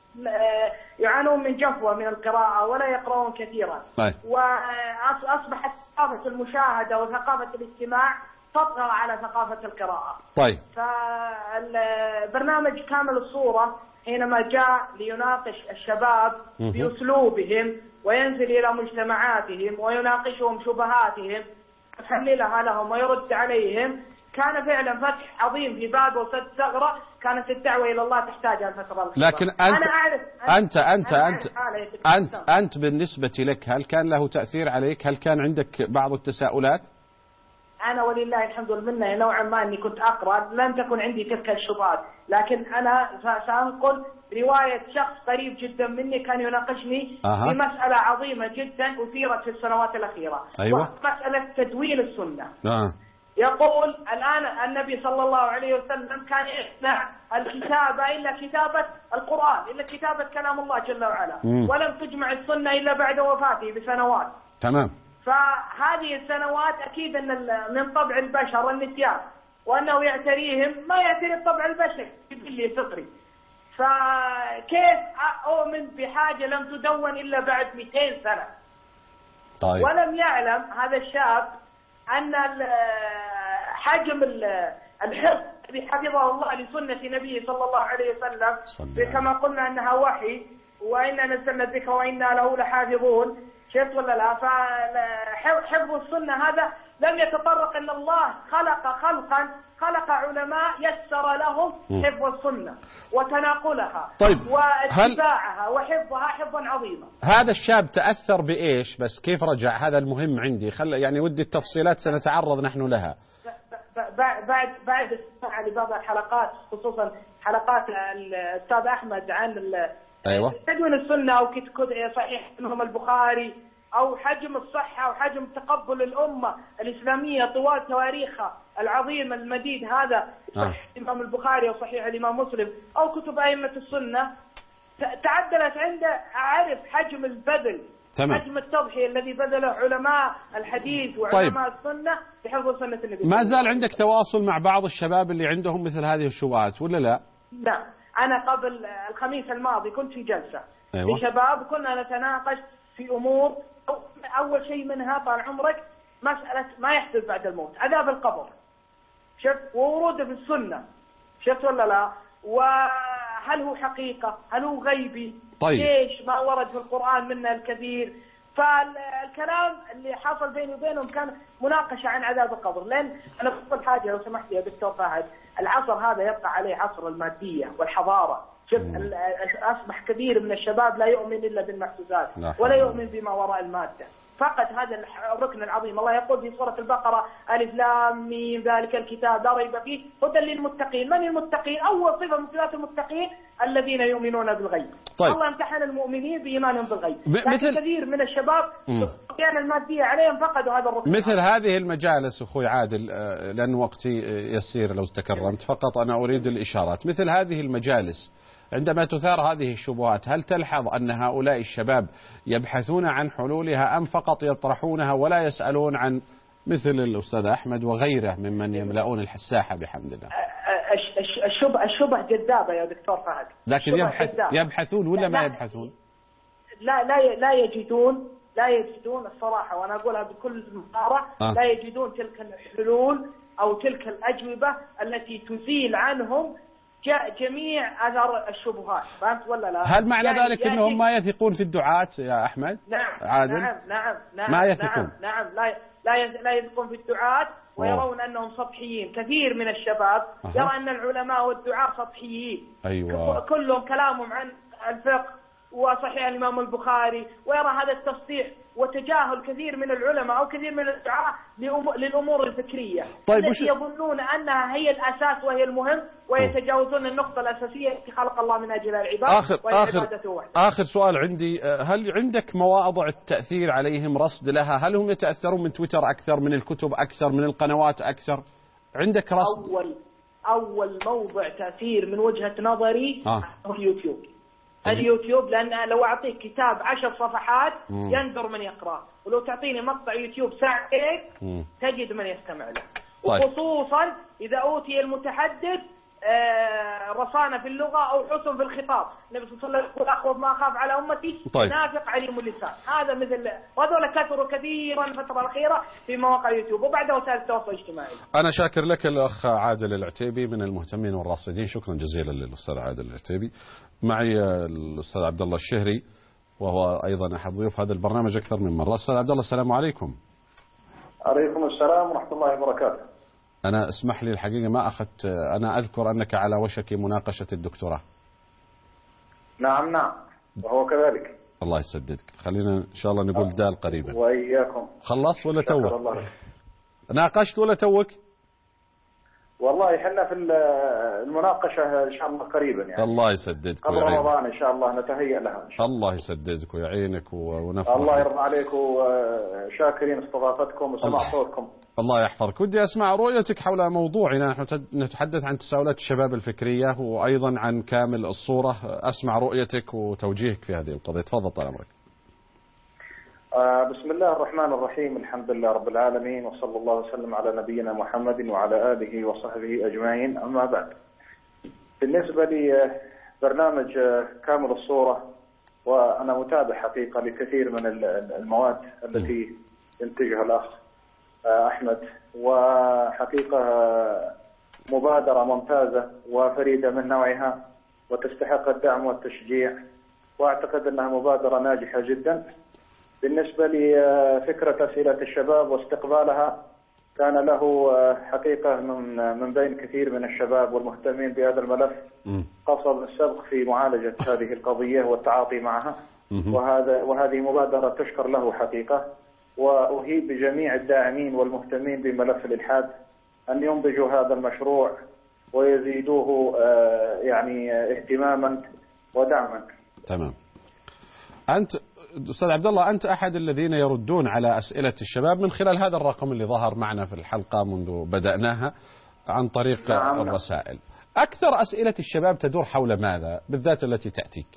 يعانون من جفوة من القراءة ولا يقرؤون كثيرا. طيب. وأصبحت ثقافة المشاهدة وثقافة الاستماع تطغى على ثقافة القراءة. طيب. فالبرنامج كامل الصورة حينما جاء ليناقش الشباب بأسلوبهم وينزل إلى مجتمعاتهم ويناقشهم شبهاتهم يحللها لهم ويرد عليهم، كان فعلا فتح عظيم في باب وسد ثغرة كانت الدعوة إلى الله تحتاجها الفترة الأخيرة. لكن أنت أنا أعرف أنت أنت أنا أنت أنت, أنت أنت بالنسبة لك هل كان له تأثير عليك؟ هل كان عندك بعض التساؤلات؟ أنا ولله الحمد والمنة نوعا ما أني كنت أقرأ، لم تكن عندي تلك الشبهات، لكن أنا سأنقل رواية شخص قريب جدا مني كان يناقشني أه. في مسألة عظيمة جدا أثيرت في السنوات الأخيرة. أيوة. مسألة تدوين السنة. أه. يقول الآن النبي صلى الله عليه وسلم كان يصنع الكتابة إلا كتابة القرآن، إلا كتابة كلام الله جل وعلا. مم. ولم تجمع السنة إلا بعد وفاته بسنوات. تمام. فهذه السنوات أكيد أن من طبع البشر النسيان، وأنه يعتريهم ما يعتري الطبع البشري اللي فطري. فكيف أؤمن بحاجة لم تدون إلا بعد مئتين سنة؟ طيب. ولم يعلم هذا الشاب أن حجم الحفظ الذي حفظه الله لسنة نبيه صلى الله عليه وسلم، كما قلنا أنها وحي وإنا نزلنا الذكر وإنا له لحافظون، شفت ولا لا؟ فحفظ السنة هذا لم يتطرق أن الله خلق خلقا خلق علماء يسر لهم حفظ السنة وتناقلها. طيب. واتباعها وحفظها حفظا عظيما. هذا الشاب تأثر بإيش؟ بس كيف رجع؟ هذا المهم عندي، خل يعني ودي التفصيلات سنتعرض نحن لها. بعد بعد استماع لبعض الحلقات، خصوصا حلقات الأستاذ أحمد عن أيوة. تدوين السنة أو كتب صحيح منهم البخاري، أو حجم الصحة وحجم تقبل الأمة الإسلامية طوال تاريخها العظيم المديد هذا، صحيح آه. الإمام البخاري وصحيح الإمام مسلم أو كتب أئمة السنة، تعدلت عنده أعرف حجم البذل. تمام. حجم التضحية الذي بذله علماء الحديث وعلماء طيب. السنة لحفظ سنة النبي. ما زال عندك تواصل مع بعض الشباب اللي عندهم مثل هذه الشبهات ولا لا؟ لا، أنا قبل الخميس الماضي كنت في جلسة أيوة. لشباب كنا نتناقش في أمور، أول شيء منها طال عمرك مسألة ما يحدث بعد الموت، عذاب القبر، شفت، ووروده في السنة، شفت ولا لا؟ وهذه هل هو حقيقة؟ هل هو غيبي؟ طيب. ليش ما ورد في القرآن منه الكثير؟ فالكلام اللي حصل بيني وبينهم كان مناقشة عن عذاب القبر. لأن أنا بقول حاجة لو سمحت يا دكتور فهد، العصر هذا يبقى عليه عصر المادية والحضارة. شوف أصبح كثير من الشباب لا يؤمن إلا بالمحسوسات ولا يؤمن بما وراء المادة. فقط هذا الركن العظيم. الله يقول في سورة البقرة ألف لام ميم ذلك الكتاب لا ريب فيه هدى للمتقين. من المتقين؟ أول صفة من صفات المتقين الذين يؤمنون بالغيب. طيب. الله امتحن المؤمنين بإيمانهم بالغيب. لكن مثل كثير من الشباب القيادة المادية عليهم فقدوا هذا الركن. مثل هذه المجالس أخوي عادل، لأن وقتي يسير لو تكرمت، فقط أنا أريد الإشارات. مثل هذه المجالس عندما تثار هذه الشبهات، هل تلحظ أن هؤلاء الشباب يبحثون عن حلولها أم فقط يطرحونها ولا يسألون عن مثل الأستاذ أحمد وغيره ممن يملؤون الساحة بحمد الله؟ الشبه الشبه جذابة يا دكتور فهد. لكن يبحث يبحثون ولا ما يبحثون؟ لا لا لا يجدون لا يجدون الصراحة، وأنا أقولها بكل مهارة. آه. لا يجدون تلك الحلول أو تلك الأجوبة التي تزيل عنهم جميع أثر الشبهات. فهمت ولا لا؟ هل معنى يعني ذلك يعني أنهم ما يثقون في الدعاة يا أحمد؟ نعم عادل؟ نعم نعم نعم ما يثقون. نعم, نعم لا لا لا يثقون في الدعاة ويرون أنهم سطحيين. كثير من الشباب أه. يرى أن العلماء والدعاة سطحيين. أيوة. كلهم كلامهم عن الفقه وصحيح الإمام البخاري، ويرى هذا التصحيح وتجاهل كثير من العلماء أو كثير من الدعاة للأمور الفكرية. طيب التي يظنون أنها هي الأساس وهي المهم، ويتجاوزون النقطة الأساسية التي خلق الله من أجلها العباد. آخر, آخر, آخر سؤال عندي، هل عندك مواضع التأثير عليهم رصد لها؟ هل هم يتأثرون من تويتر أكثر، من الكتب أكثر، من القنوات أكثر؟ عندك رصد؟ أول, أول موضع تأثير من وجهة نظري آه. هو اليوتيوب. اليوتيوب، لأن لو أعطيك كتاب عشر صفحات مم. يندر من يقرأ، ولو تعطيني مقطع يوتيوب ساعتين تجد من يستمع له. طيب. وخصوصا إذا أوتي المتحدث آه رصانة في اللغة أو حسن في الخطاب. النبي صلى الله عليه وسلم يقول أخوف ما أخاف على أمتي طيب. نافق عليم اللسان. هذا مثل، وهذول كثروا كثيرا الفترة الأخيرة في مواقع يوتيوب وبعد وسائل التواصل الاجتماعي. أنا شاكر لك الأخ عادل العتيبي من المهتمين والراصدين. شكرا جزيلا للأستاذ عادل العتيبي. معي الأستاذ عبد الله الشهري وهو أيضا أحد ضيوف هذا البرنامج أكثر من مرة. أستاذ عبد الله السلام عليكم. عليكم السلام ورحمة الله وبركاته. أنا اسمح لي الحقيقة ما أخذت، أنا أذكر أنك على وشك مناقشة الدكتوراه. نعم نعم وهو كذلك. الله يسددك. خلينا إن شاء الله نقول دال قريبا. وإياكم. خلصت ولا توك؟ ناقشت ولا توك؟ والله احنا في المناقشة إن شاء الله قريبا يعني. الله يسددك قبل رمضان إن شاء الله نتهيأ لها إن شاء الله. الله يسددك ويعينك ونفرح. الله يرضى عليك وشاكرين استضافتكم وسماع صوتكم. الله يحفظك. ودي أسمع رؤيتك حول موضوعنا. نحن نتحدث عن تساؤلات الشباب الفكرية وأيضا عن كامل الصورة. أسمع رؤيتك وتوجيهك في هذه القضية. تفضل طال عمرك. بسم الله الرحمن الرحيم. الحمد لله رب العالمين، وصلى الله وسلم على نبينا محمد وعلى آله وصحبه أجمعين. أما بعد، بالنسبة لي برنامج كامل الصورة، وأنا متابع حقيقة لكثير من المواد التي ينتجها الأخ أحمد، وحقيقة مبادرة ممتازة وفريدة من نوعها وتستحق الدعم والتشجيع، وأعتقد أنها مبادرة ناجحة جدا. بالنسبة لفكرة أسئلة الشباب واستقبالها، كان له حقيقة من من بين كثير من الشباب والمهتمين بهذا الملف قصد السبق في معالجة هذه القضية والتعاطي معها، وهذا وهذه مبادرة تشكر له حقيقة. وأهيب بجميع الداعمين والمهتمين بملف الإلحاد أن ينضجوا هذا المشروع ويزيدوه يعني اهتماما ودعما. تمام. أنت أستاذ عبد الله، أنت أحد الذين يردون على أسئلة الشباب من خلال هذا الرقم اللي ظهر معنا في الحلقة منذ بدأناها عن طريق نعم الرسائل. أكثر أسئلة الشباب تدور حول ماذا بالذات التي تأتيك؟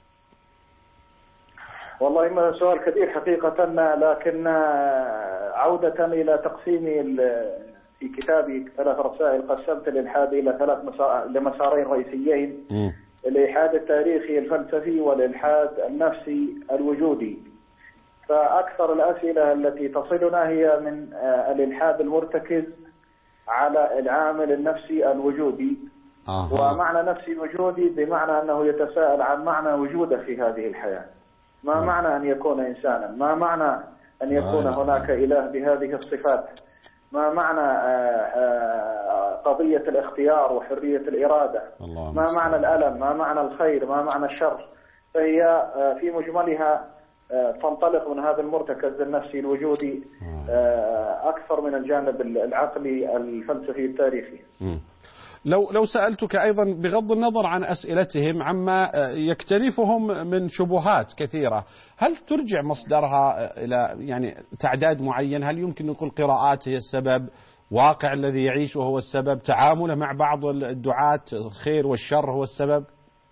والله ما سؤال كثير حقيقة، لكن عودة إلى تقسيمي في كتابي ثلاث رسائل، قسمت الإلحاد إلى ثلاث لمسارين رئيسيين: م. الإلحاد التاريخي الفلسفي والإلحاد النفسي الوجودي. فأكثر الأسئلة التي تصلنا هي من الإلحاد المرتكز على العامل النفسي الوجودي، آه. ومعنى نفسي وجودي بمعنى أنه يتساءل عن معنى وجوده في هذه الحياة. ما آه. معنى أن يكون إنسانا؟ ما معنى أن يكون آه. هناك إله بهذه الصفات؟ ما معنى قضية الاختيار وحرية الإرادة؟ ما معنى الألم؟ ما معنى الخير؟ ما معنى الشر؟ فهي في مجملها تنطلق من هذا المرتكز النفسي الوجودي أكثر من الجانب العقلي الفلسفي التاريخي. لو لو سألتك أيضا بغض النظر عن أسئلتهم عما يكتنفهم من شبهات كثيرة، هل ترجع مصدرها إلى يعني تعداد معين؟ هل يمكن نقول قراءات هي السبب، واقع الذي يعيشه هو السبب، تعامله مع بعض الدعاة الخير والشر هو السبب؟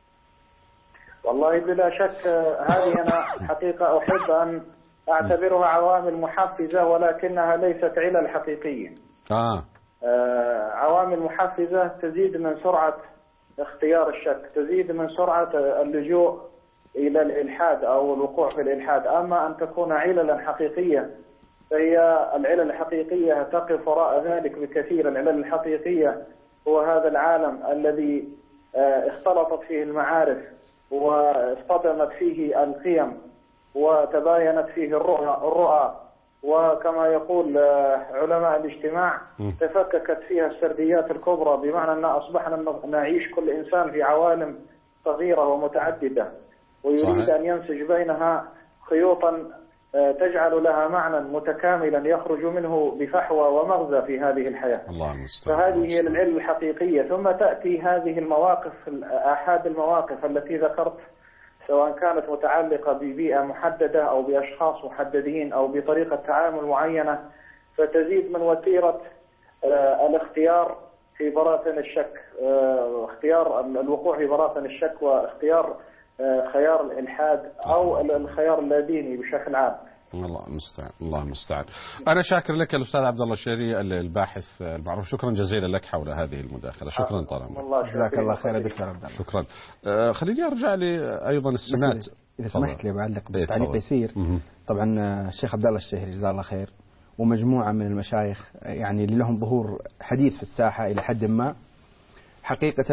والله بلا شك هذه أنا حقيقة أحب أن أعتبرها عوامل محفزة، ولكنها ليست علل حقيقية. آه. آه عوامل محفزة تزيد من سرعة اختيار الشك، تزيد من سرعة اللجوء إلى الإلحاد أو الوقوع في الإلحاد. أما أن تكون عللا حقيقية فهي العلل الحقيقية تقف وراء ذلك بكثير. العلل الحقيقية هو هذا العالم الذي آه اختلطت فيه المعارف واصطدمت فيه القيم وتباينت فيه الرؤى, الرؤى وكما يقول علماء الاجتماع تفككت فيها السرديات الكبرى، بمعنى أن أصبحنا نعيش كل إنسان في عوالم صغيرة ومتعددة، ويريد صحيح. أن ينسج بينها خيوطا تجعل لها معنى متكاملا يخرج منه بفحوى ومغزى في هذه الحياة. الله فهذه هي العلم الحقيقية. ثم تأتي هذه المواقف، آحاد المواقف التي ذكرت، سواء كانت متعلقة ببيئة محددة أو بأشخاص محددين أو بطريقة تعامل معينة، فتزيد من وتيرة الاختيار في براثن الشك، اختيار الوقوع في براثن الشك واختيار خيار الإلحاد أو الخيار اللاديني بشكل عام. الله المستعان، الله المستعان. أنا شاكر لك الأستاذ عبد الله الشهري الباحث المعروف، شكرا جزيلا لك حول هذه المداخلة. شكرا طال. جزاك الله خير دكتور عبد الله. شكرا. آه خليني أرجع لي أيضا السمات إذا سمحت لي بعلق بتعليق يسير. طبعا الشيخ عبد الله الشهري جزاه الله خير ومجموعة من المشايخ يعني اللي لهم ظهور حديث في الساحة إلى حد ما، حقيقة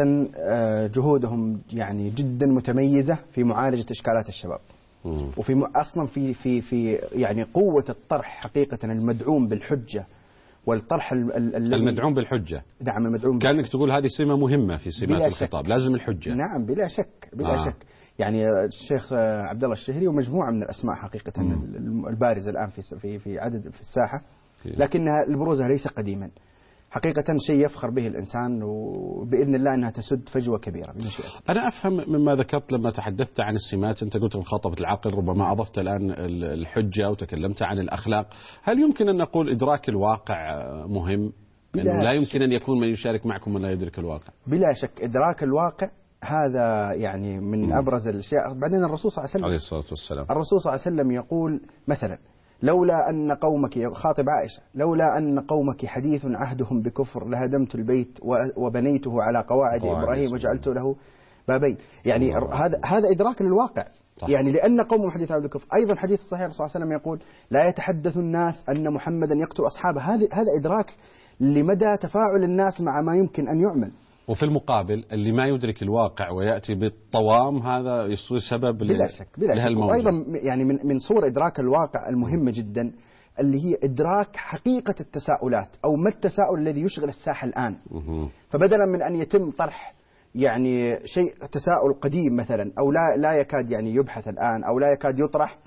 جهودهم يعني جدا متميزة في معالجة إشكالات الشباب، وفي أصلا في في في يعني قوة الطرح حقيقة المدعوم بالحجة والطرح المدعوم بالحجة. نعم المدعوم. كأنك تقول هذه سمة مهمة في سمات الخطاب، لازم الحجة. نعم بلا شك بلا آه. شك. يعني الشيخ عبد الله الشهري ومجموعة من الأسماء حقيقة مم. البارزة الآن في في في عدد في الساحة، لكنها البروزها ليس قديما. حقيقة شيء يفخر به الإنسان، وبإذن الله أنها تسد فجوة كبيرة بمشيئة. أنا أفهم مما ذكرت لما تحدثت عن السمات، أنت قلت مخاطبة العقل، ربما أضفت الآن الحجة وتكلمت عن الأخلاق. هل يمكن أن نقول إدراك الواقع مهم؟ أنه لا يمكن أن يكون من يشارك معكم من لا يدرك الواقع. بلا شك إدراك الواقع هذا يعني من أبرز الأشياء. بعدين الرسول صلى الله عليه وسلم عليه الصلاة والسلام الرسول صلى الله عليه وسلم يقول مثلا: لولا أن قومك، خاطب عائشة، لولا أن قومك حديث عهدهم بكفر لهدمت البيت وبنيته على قواعد إبراهيم وجعلت له بابين. يعني هذا هذا إدراك للواقع. صح. يعني لأن قوم حديث عهد بكفر. أيضا حديث صحيح الرسول صلى الله عليه وسلم يقول: لا يتحدث الناس أن محمدا يقتل أصحابه. هذا هذا إدراك لمدى تفاعل الناس مع ما يمكن أن يعمل. وفي المقابل اللي ما يدرك الواقع ويأتي بالطوام هذا يصير سبب بلا شك بلا شك. وأيضا يعني من من صور إدراك الواقع المهمة جدا اللي هي إدراك حقيقة التساؤلات أو ما التساؤل الذي يشغل الساحة الآن. فبدلا من أن يتم طرح يعني شيء تساؤل قديم مثلا أو لا لا يكاد يعني يبحث الآن أو لا يكاد يطرح،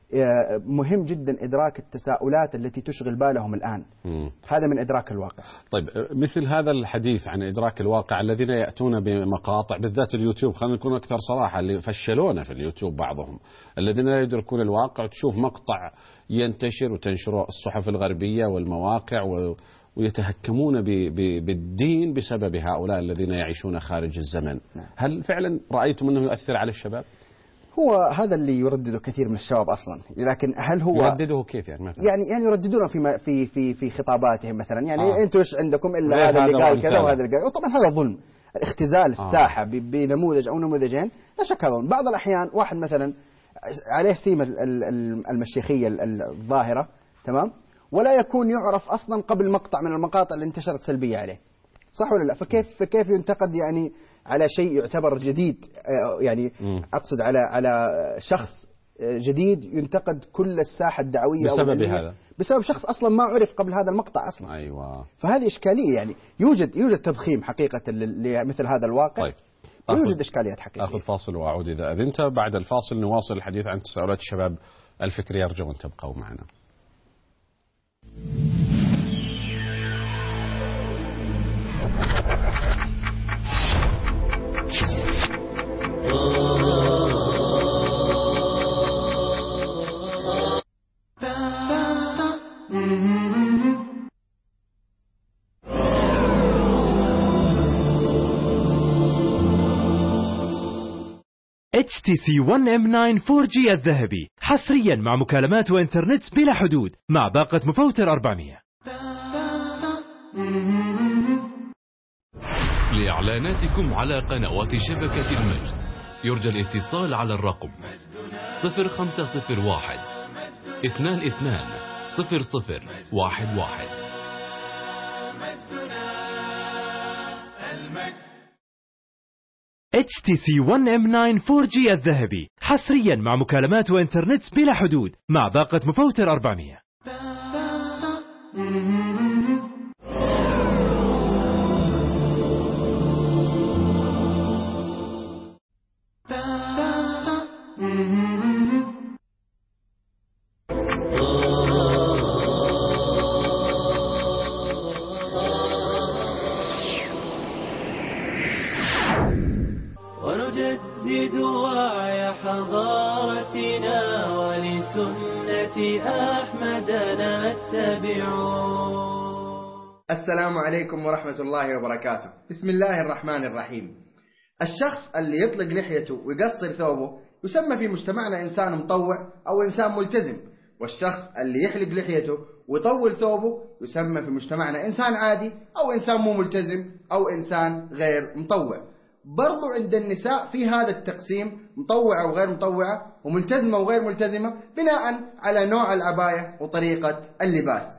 مهم جدا إدراك التساؤلات التي تشغل بالهم الآن. مم. هذا من إدراك الواقع. طيب مثل هذا الحديث عن إدراك الواقع الذين يأتون بمقاطع بالذات اليوتيوب، خلينا نكون أكثر صراحة، اللي فشلونا في اليوتيوب بعضهم الذين لا يدركون الواقع، تشوف مقطع ينتشر وتنشره الصحف الغربية والمواقع و ويتهكمون بالدين بسبب هؤلاء الذين يعيشون خارج الزمن. نعم. هل فعلا رأيتم أنه يؤثر على الشباب؟ هو هذا اللي يردده كثير من الشباب اصلا، لكن هل هو يردده كيف يعني مثلا؟ يعني يعني يرددونه في في في في خطاباتهم مثلا، يعني آه. انتم ايش عندكم الا هذا اللي قال كذا وهذا اللي قال. وطبعا هذا ظلم، اختزال الساحه آه. بنموذج او نموذجين، لا شك هذا ظلم. بعض الاحيان واحد مثلا عليه سيمه المشيخيه الظاهره، تمام، ولا يكون يعرف اصلا قبل مقطع من المقاطع اللي انتشرت سلبيه عليه. صح ولا لا؟ فكيف فكيف ينتقد يعني على شيء يعتبر جديد، يعني أقصد على على شخص جديد ينتقد كل الساحة الدعوية بسبب هذا، بسبب شخص أصلا ما عرف قبل هذا المقطع أصلا. أيوة. فهذه إشكالية، يعني يوجد يوجد تضخيم حقيقة لمثل هذا الواقع. طيب. يوجد إشكاليات حقيقية. أخذ فاصل وأعود إذا أذنت. بعد الفاصل نواصل الحديث عن تساؤلات الشباب الفكري. أرجو أن تبقوا معنا. إتش تي سي ون إم ناين فور جي الذهبي حصريا مع مكالمات وإنترنت بلا حدود مع باقة مفوتر أربعمية. لإعلاناتكم على قنوات شبكة المجد يرجى الاتصال على الرقم صفر خمسة صفر واحد اثنان اثنان صفر صفر واحد واحد. إتش تي سي ون إم ناين فور جي الذهبي حصريا مع مكالمات وإنترنت بلا حدود مع باقة مفوتر أربعمية. ونجدد وعي حضارتنا ولسنة أحمد نتبع. السلام عليكم ورحمة الله وبركاته. بسم الله الرحمن الرحيم. الشخص اللي يطلق لحيته ويقصر ثوبه يسمى في مجتمعنا إنسان مطوع أو إنسان ملتزم، والشخص اللي يحلق لحيته ويطول ثوبه يسمى في مجتمعنا إنسان عادي أو إنسان مو ملتزم أو إنسان غير مطوع. برضو عند النساء في هذا التقسيم، مطوعة وغير مطوعة وملتزمة وغير ملتزمة، بناء على نوع العباية وطريقة اللباس.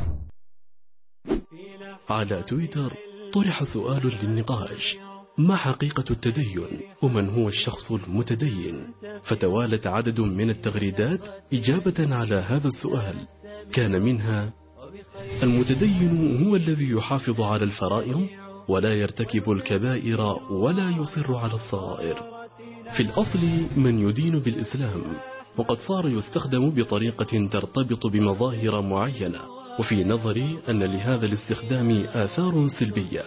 على تويتر طرح سؤال للنقاش: ما حقيقة التدين؟ ومن هو الشخص المتدين؟ فتوالت عدد من التغريدات إجابة على هذا السؤال، كان منها: المتدين هو الذي يحافظ على الفرائض ولا يرتكب الكبائر ولا يصر على الصغائر. في الأصل من يدين بالإسلام، وقد صار يستخدم بطريقة ترتبط بمظاهر معينة، وفي نظري أن لهذا الاستخدام آثار سلبية.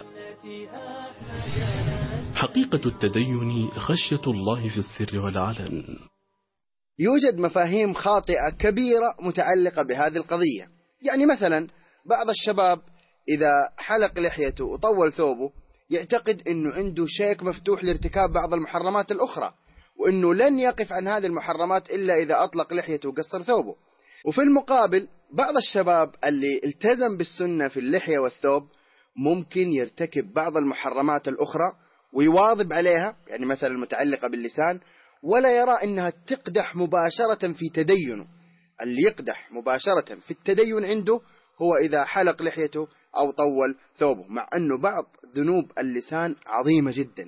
حقيقة التدين خشية الله في السر والعلن. يوجد مفاهيم خاطئة كبيرة متعلقة بهذه القضية. يعني مثلا بعض الشباب إذا حلق لحيته وطول ثوبه يعتقد أنه عنده شيك مفتوح لارتكاب بعض المحرمات الأخرى، وأنه لن يقف عن هذه المحرمات إلا إذا أطلق لحيته وقصر ثوبه. وفي المقابل بعض الشباب اللي التزم بالسنة في اللحية والثوب ممكن يرتكب بعض المحرمات الأخرى ويواظب عليها، يعني مثلا المتعلقة باللسان، ولا يرى أنها تقدح مباشرة في تدينه. اللي يقدح مباشرة في التدين عنده هو إذا حلق لحيته أو طول ثوبه، مع أنه بعض ذنوب اللسان عظيمة جدا.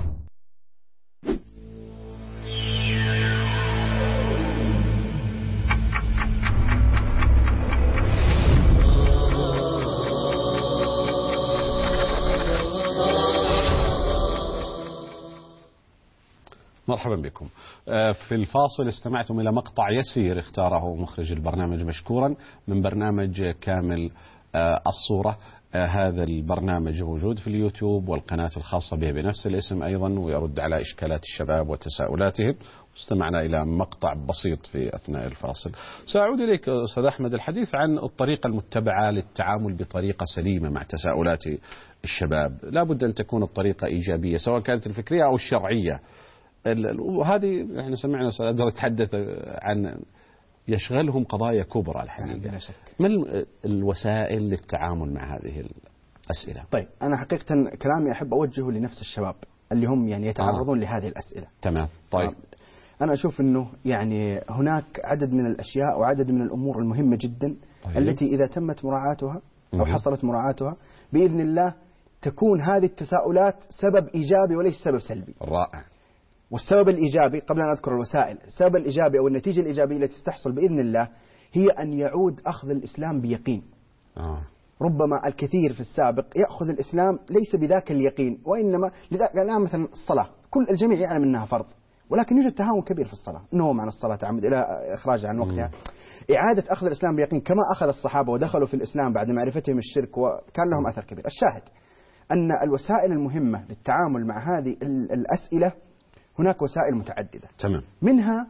مرحبا بكم. في الفاصل استمعتم إلى مقطع يسير اختاره مخرج البرنامج مشكورا من برنامج كامل الصورة. هذا البرنامج موجود في اليوتيوب والقناة الخاصة به بنفس الاسم أيضا، ويرد على إشكالات الشباب وتساؤلاتهم. استمعنا إلى مقطع بسيط في أثناء الفاصل. سأعود إليك أستاذ أحمد الحديث عن الطريقة المتبعة للتعامل بطريقة سليمة مع تساؤلات الشباب. لا بد أن تكون الطريقة إيجابية سواء كانت الفكرية أو الشرعية. وهذه احنا سمعنا أستاذ أقدر أتحدث عن يشغلهم قضايا كبرى الحقيقة. ما الوسائل للتعامل مع هذه الأسئلة؟ طيب أنا حقيقة كلامي أحب أوجهه لنفس الشباب اللي هم يعني يتعرضون آه. لهذه الأسئلة. تمام. طيب أنا أشوف أنه يعني هناك عدد من الأشياء وعدد من الأمور المهمة جدا طيب. التي إذا تمت مراعاتها أو حصلت مراعاتها بإذن الله تكون هذه التساؤلات سبب إيجابي وليس سبب سلبي. رائع. والسبب الإيجابي قبل أن أذكر الوسائل، السبب الإيجابي أو النتيجة الإيجابية التي ستحصل بإذن الله هي أن يعود أخذ الإسلام بيقين. آه. ربما الكثير في السابق يأخذ الإسلام ليس بذاك اليقين، وإنما لذلك الآن مثلا الصلاة كل الجميع يعلم أنها فرض، ولكن يوجد تهاون كبير في الصلاة، نوم عن الصلاة، تعمد إلى إخراجها عن وقتها. إعادة أخذ الإسلام بيقين كما أخذ الصحابة ودخلوا في الإسلام بعد معرفتهم الشرك وكان لهم أثر كبير. الشاهد أن الوسائل المهمة للتعامل مع هذه الأسئلة هناك وسائل متعددة. تمام. منها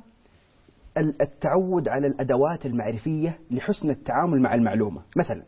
التعود على الأدوات المعرفية لحسن التعامل مع المعلومة. مثلا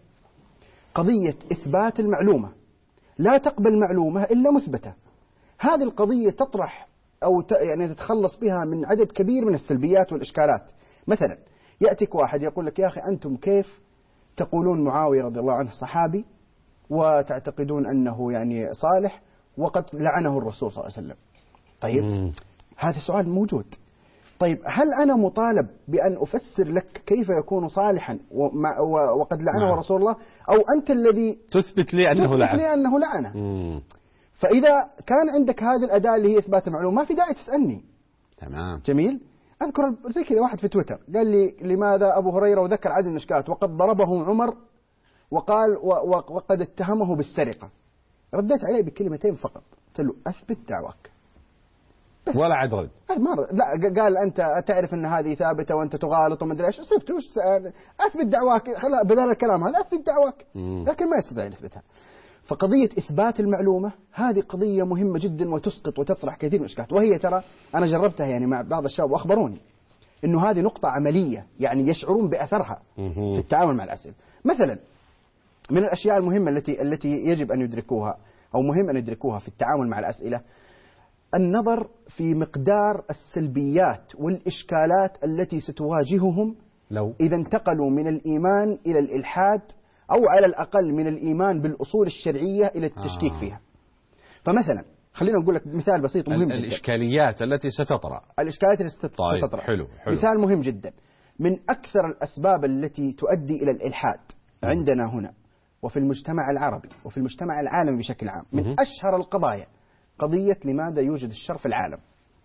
قضية إثبات المعلومة، لا تقبل معلومة إلا مثبتة. هذه القضية تطرح أو ت... يعني تتخلص بها من عدد كبير من السلبيات والإشكالات. مثلا يأتيك واحد يقول لك يا أخي أنتم كيف تقولون معاوية رضي الله عنه صحابي وتعتقدون أنه يعني صالح وقد لعنه الرسول صلى الله عليه وسلم. طيب مم. هذا السؤال موجود. طيب هل أنا مطالب بأن أفسر لك كيف يكون صالحا وقد لعنه نعم. رسول الله، أو أنت الذي تثبت لي أنه لعنه؟ تثبت لي أنه لعنه. فإذا كان عندك هذه الأداة اللي هي إثبات المعلومة ما في داعي تسألني. تمام. جميل. أذكر زي كذا واحد في تويتر قال لي لماذا أبو هريرة وذكر عدد من الإشكالات وقد ضربه عمر وقال وقد اتهمه بالسرقة. رديت عليه بكلمتين فقط، قلت له أثبت دعواك. بس ولا عد رد. لا قال أنت تعرف أن هذه ثابتة وأنت تغالط وما أدري إيش. سبت وش أثبت دعواك، خلا بدل الكلام هذا أثبت دعواك. مم. لكن ما يستطيع يثبتها. فقضية إثبات المعلومة هذه قضية مهمة جدا وتسقط وتطرح كثير من الإشكالات. وهي ترى أنا جربتها يعني مع بعض الشباب وأخبروني إنه هذه نقطة عملية، يعني يشعرون بأثرها في التعامل مع الأسئلة. مثلا من الأشياء المهمة التي التي يجب أن يدركوها أو مهم أن يدركوها في التعامل مع الأسئلة النظر في مقدار السلبيات والإشكالات التي ستواجههم لو إذا انتقلوا من الإيمان إلى الإلحاد، أو على الأقل من الإيمان بالأصول الشرعية إلى التشكيك آه. فيها. فمثلا خلينا نقول لك مثال بسيط مهم جدا. الإشكاليات التي ستطرأ الإشكاليات التي ستطرأ طيب. حلو. حلو. مثال مهم جدا من أكثر الأسباب التي تؤدي إلى الإلحاد م. عندنا هنا وفي المجتمع العربي وفي المجتمع العالمي بشكل عام، من م. أشهر القضايا قضية لماذا يوجد الشر في العالم.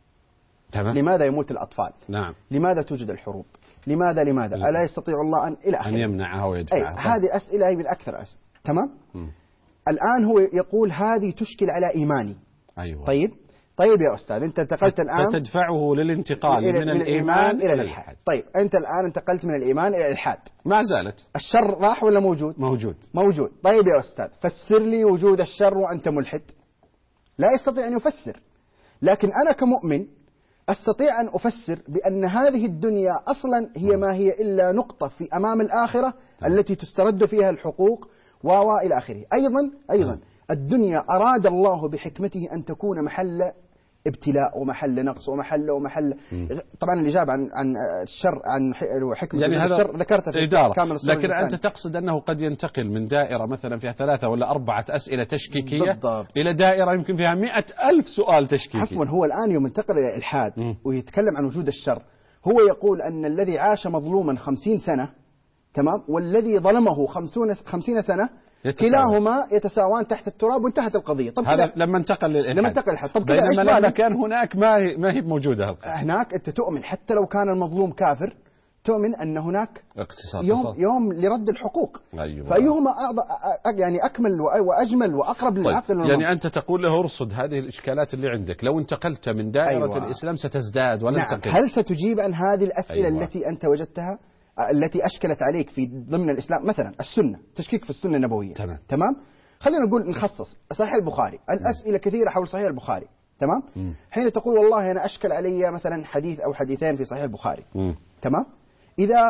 تمام. لماذا يموت الأطفال. نعم. لماذا توجد الحروب. لماذا لماذا لا. ألا يستطيع الله أن إلى آخره أن يمنعها ويدفعها. أي هذه أسئلة هي من أكثر أسئلة. تمام. م. الآن هو يقول هذه تشكل على إيماني. أيوة. طيب طيب يا أستاذ أنت انتقلت الآن فتدفعه للانتقال من, من الإيمان إلى الإلحاد. طيب أنت الآن انتقلت من الإيمان إلى الإلحاد، ما زالت الشر راح ولا موجود؟ موجود. موجود. طيب يا أستاذ فسر لي وجود الشر وأنت ملحد. لا يستطيع أن يفسر. لكن أنا كمؤمن أستطيع أن أفسر بأن هذه الدنيا أصلا هي ما هي إلا نقطة في أمام الآخرة التي تسترد فيها الحقوق و إلى آخره. أيضا أيضا الدنيا أراد الله بحكمته أن تكون محل ابتلاء ومحل نقص ومحل ومحل م. طبعا الإجابة عن عن الشر عن حكمة يعني الشر ذكرتها في إدارة. كامل الصورة. لكن أنت تقصد أنه قد ينتقل من دائرة مثلا فيها ثلاثة ولا أربعة أسئلة تشكيكية بالضبط. إلى دائرة يمكن فيها مئة ألف سؤال تشكيكي. عفوا هو الآن يوم انتقل إلى الإلحاد م. ويتكلم عن وجود الشر، هو يقول أن الذي عاش مظلوما خمسين سنة تمام والذي ظلمه خمسون خمسين سنة يتساوى. كلاهما يتساوان تحت التراب وانتهت القضية. طب هذا لما انتقل للإلحاد. لما انتقل للإلحاد. طب بينما لما كان هناك ما هي ما هي موجودة القضية. هناك أنت تؤمن حتى لو كان المظلوم كافر تؤمن أن هناك اقتصاد يوم اقتصاد. يوم لرد الحقوق. أيوة. فأيهما يعني أكمل وأجمل وأقرب طيب. للعقل. يعني أنت تقول له ارصد هذه الإشكالات اللي عندك، لو انتقلت من دائرة أيوة. الإسلام ستزداد ولا نعم. تقل. هل ستجيب عن هذه الأسئلة أيوة. التي أنت وجدتها التي أشكلت عليك في ضمن الإسلام؟ مثلا السنة، تشكيك في السنة النبوية. تمام. تمام. خلينا نقول نخصص صحيح البخاري، الأسئلة كثيرة حول صحيح البخاري. تمام. م. حين تقول والله أنا أشكل علي مثلا حديث أو حديثين في صحيح البخاري. م. تمام. إذا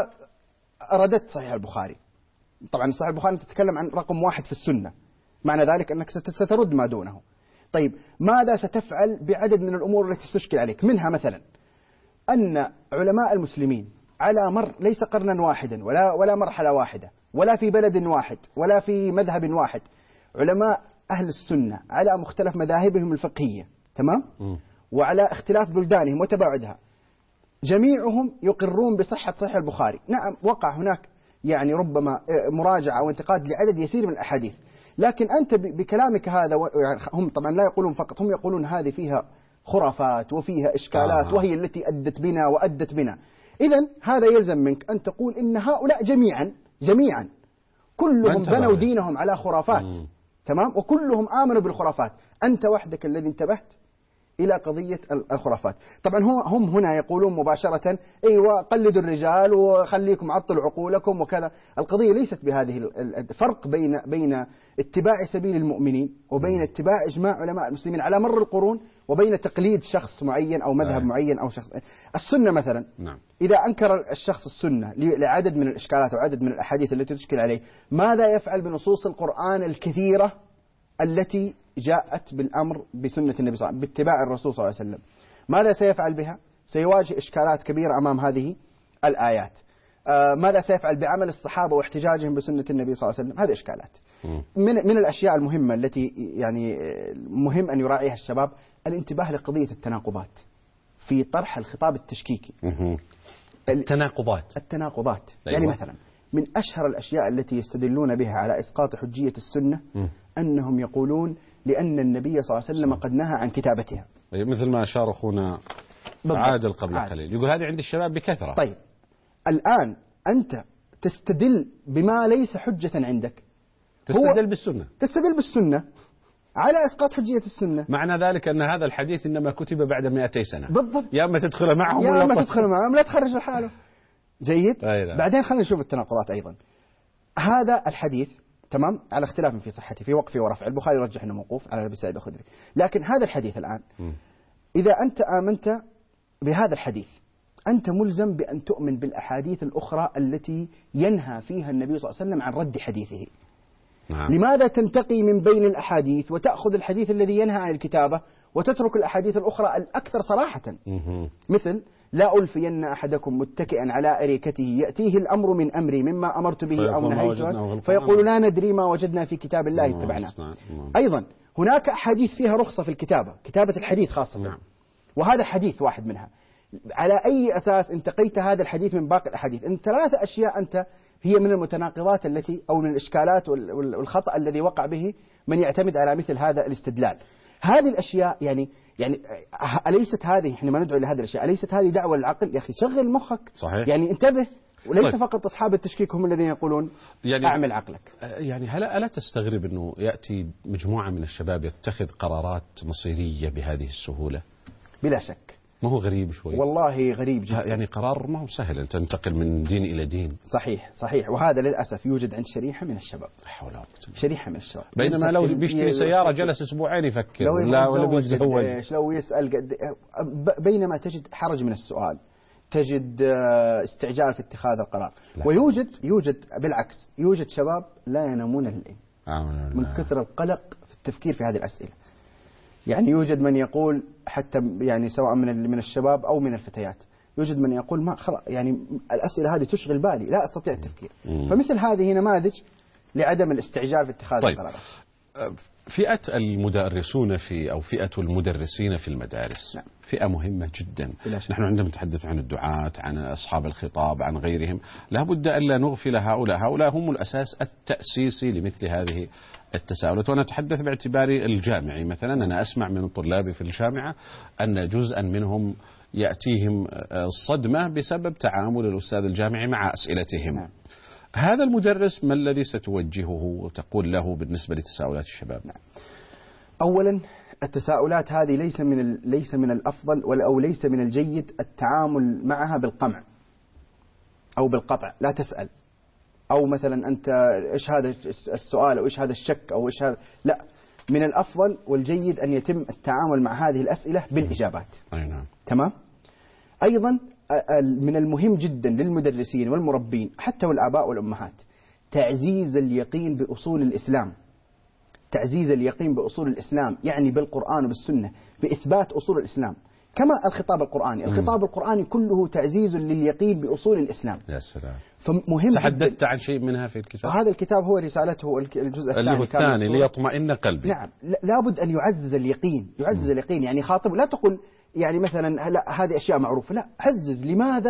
أردت صحيح البخاري، طبعا صحيح البخاري تتكلم عن رقم واحد في السنة، معنى ذلك أنك سترد ما دونه. طيب ماذا ستفعل بعدد من الأمور التي تشكل عليك؟ منها مثلا أن علماء المسلمين على مر ليس قرنا واحدا ولا ولا مرحلة واحدة ولا في بلد واحد ولا في مذهب واحد، علماء أهل السنة على مختلف مذاهبهم الفقهية. تمام. م. وعلى اختلاف بلدانهم وتباعدها جميعهم يقرون بصحة صحيح البخاري. نعم وقع هناك يعني ربما مراجعة أو انتقاد لعدد يسير من الأحاديث، لكن أنت بكلامك هذا يعني هم طبعا لا يقولون فقط، هم يقولون هذه فيها خرافات وفيها إشكالات آه. وهي التي أدت بنا وأدت بنا. إذن هذا يلزم منك أن تقول إن هؤلاء جميعا جميعا كلهم بنوا دينهم على خرافات. مم. تمام، وكلهم آمنوا بالخرافات، أنت وحدك الذي انتبهت إلى قضية الخرافات. طبعا هم هنا يقولون مباشرة أيوة قلدوا الرجال وخليكم عطلوا عقولكم وكذا. القضية ليست بهذه. الفرق بين بين اتباع سبيل المؤمنين وبين اتباع إجماع علماء المسلمين على مر القرون وبين تقليد شخص معين أو مذهب آه. معين أو شخص. السنة مثلا نعم. إذا أنكر الشخص السنة لعدد من الإشكالات وعدد من الأحاديث التي تشكل عليه، ماذا يفعل بنصوص القرآن الكثيرة التي جاءت بالأمر بسنة النبي صلى الله عليه وسلم باتباع الرسول صلى الله عليه وسلم؟ ماذا سيفعل بها؟ سيواجه إشكالات كبيرة أمام هذه الآيات. آه ماذا سيفعل بعمل الصحابة واحتجاجهم بسنة النبي صلى الله عليه وسلم؟ هذه إشكالات. من من الأشياء المهمة التي يعني مهم أن يراعيها الشباب الانتباه لقضية التناقضات في طرح الخطاب التشكيكي. التناقضات التناقضات يعني مثلا من أشهر الأشياء التي يستدلون بها على إسقاط حجية السنة م. أنهم يقولون لأن النبي صلى الله عليه وسلم قد نهى عن كتابتها، مثل ما أشار أخونا عادل قبل قليل، يقول هذه عند الشباب بكثرة. طيب الآن أنت تستدل بما ليس حجة عندك، تستدل بالسنة تستدل بالسنة على إسقاط حجية السنة. معنى ذلك أن هذا الحديث إنما كتب بعد مئتي سنة بالضبط، يا أما تدخل معهم يا أما تدخل معهم لا تخرج لحاله. جيد. أيضا. بعدين خلينا نشوف التناقضات أيضا. هذا الحديث تمام على اختلاف في صحته في وقفه ورفع، البخاري رجح انه موقوف على ابي سعيد الخدري، لكن هذا الحديث الآن م. إذا أنت آمنت بهذا الحديث أنت ملزم بأن تؤمن بالأحاديث الأخرى التي ينهى فيها النبي صلى الله عليه وسلم عن رد حديثه. نعم. لماذا تنتقي من بين الأحاديث وتأخذ الحديث الذي ينهى عن الكتابة وتترك الأحاديث الأخرى الأكثر صراحة؟ م. مثل لا ألفين أحدكم متكئا على أريكته يأتيه الأمر من أمري مما أمرت به أو نهيت عنه فيقول لا ندري ما وجدنا في كتاب الله اتبعناه. أيضا هناك أحاديث فيها رخصة في الكتابة، كتابة الحديث خاصة. نعم. وهذا حديث واحد منها. على أي أساس انتقيت هذا الحديث من باقي الأحاديث؟ إن ثلاثة أشياء أنت هي من المتناقضات التي أو من الإشكالات والخطأ الذي وقع به من يعتمد على مثل هذا الاستدلال. هذه الأشياء يعني يعني أليست هذه إحنا ما ندعو إلى هذه الأشياء، أليست هذه دعوة للعقل؟ يا أخي شغل مخك. صحيح. يعني انتبه، وليس طيب. فقط أصحاب التشكيك هم الذين يقولون يعني أعمل عقلك. يعني هل ألا تستغرب أنه يأتي مجموعة من الشباب يتخذ قرارات مصيرية بهذه السهولة؟ بلا شك. ما هو غريب شوي؟ والله غريب جدا. يعني قرار ما هو سهل أن تنتقل من دين إلى دين. صحيح صحيح، وهذا للأسف يوجد عند شريحة من الشباب. حول ولا قوة. شريحة من الشباب. بينما لو بيشتري سيارة جلس أسبوعين يفكر لو ولا ولا بيتزوج ايش، لو يسأل قد بينما تجد حرج من السؤال، تجد استعجال في اتخاذ القرار. ويوجد يوجد بالعكس يوجد شباب لا ينامون الليل آه من كثر القلق في التفكير في هذه الأسئلة. يعني يوجد من يقول حتى يعني سواء من من الشباب أو من الفتيات، يوجد من يقول ما خلاص يعني الأسئلة هذه تشغل بالي لا أستطيع التفكير. مم. فمثل هذه نماذج لعدم الاستعجال في اتخاذ طيب. القرارات. فئة المدرسون في أو فئة المدرسين في المدارس نعم. فئة مهمة جدا. نحن عندما نتحدث عن الدعاة، عن أصحاب الخطاب، عن غيرهم، لابد ألا نغفل هؤلاء. هؤلاء هم الأساس التأسيسي لمثل هذه التساؤلات. وأنا أتحدث باعتباري الجامعي مثلا، أنا أسمع من طلابي في الجامعة أن جزءا منهم يأتيهم الصدمة بسبب تعامل الأستاذ الجامعي مع أسئلتهم. نعم. هذا المدرس ما الذي ستوجهه وتقول له بالنسبة لتساؤلات الشباب؟ نعم. أولا التساؤلات هذه ليس من ليس من الأفضل ولا أو ليس من الجيد التعامل معها بالقمع أو بالقطع. لا تسأل أو مثلا أنت إيش هذا السؤال أو إيش هذا الشك أو إيش هذا، لا، من الأفضل والجيد أن يتم التعامل مع هذه الأسئلة بالإجابات. أي نعم. تمام. أيضا من المهم جدا للمدرسين والمربين حتى والآباء والأمهات تعزيز اليقين بأصول الإسلام. تعزيز اليقين بأصول الإسلام يعني بالقرآن وبالسنة، بإثبات أصول الإسلام كما الخطاب القرآني. الخطاب القرآني كله تعزيز لليقين بأصول الإسلام. يا سلام. فمهم تحدثت جداً. عن شيء منها في الكتاب. هذا الكتاب هو رسالته الجزء الثاني اللي هو الثاني ليطمئن قلبي. نعم. لابد أن يعزز اليقين، يعزز م. اليقين يعني خاطب لا تقول يعني مثلا لا هذه أشياء معروفة، لا، عزز لماذا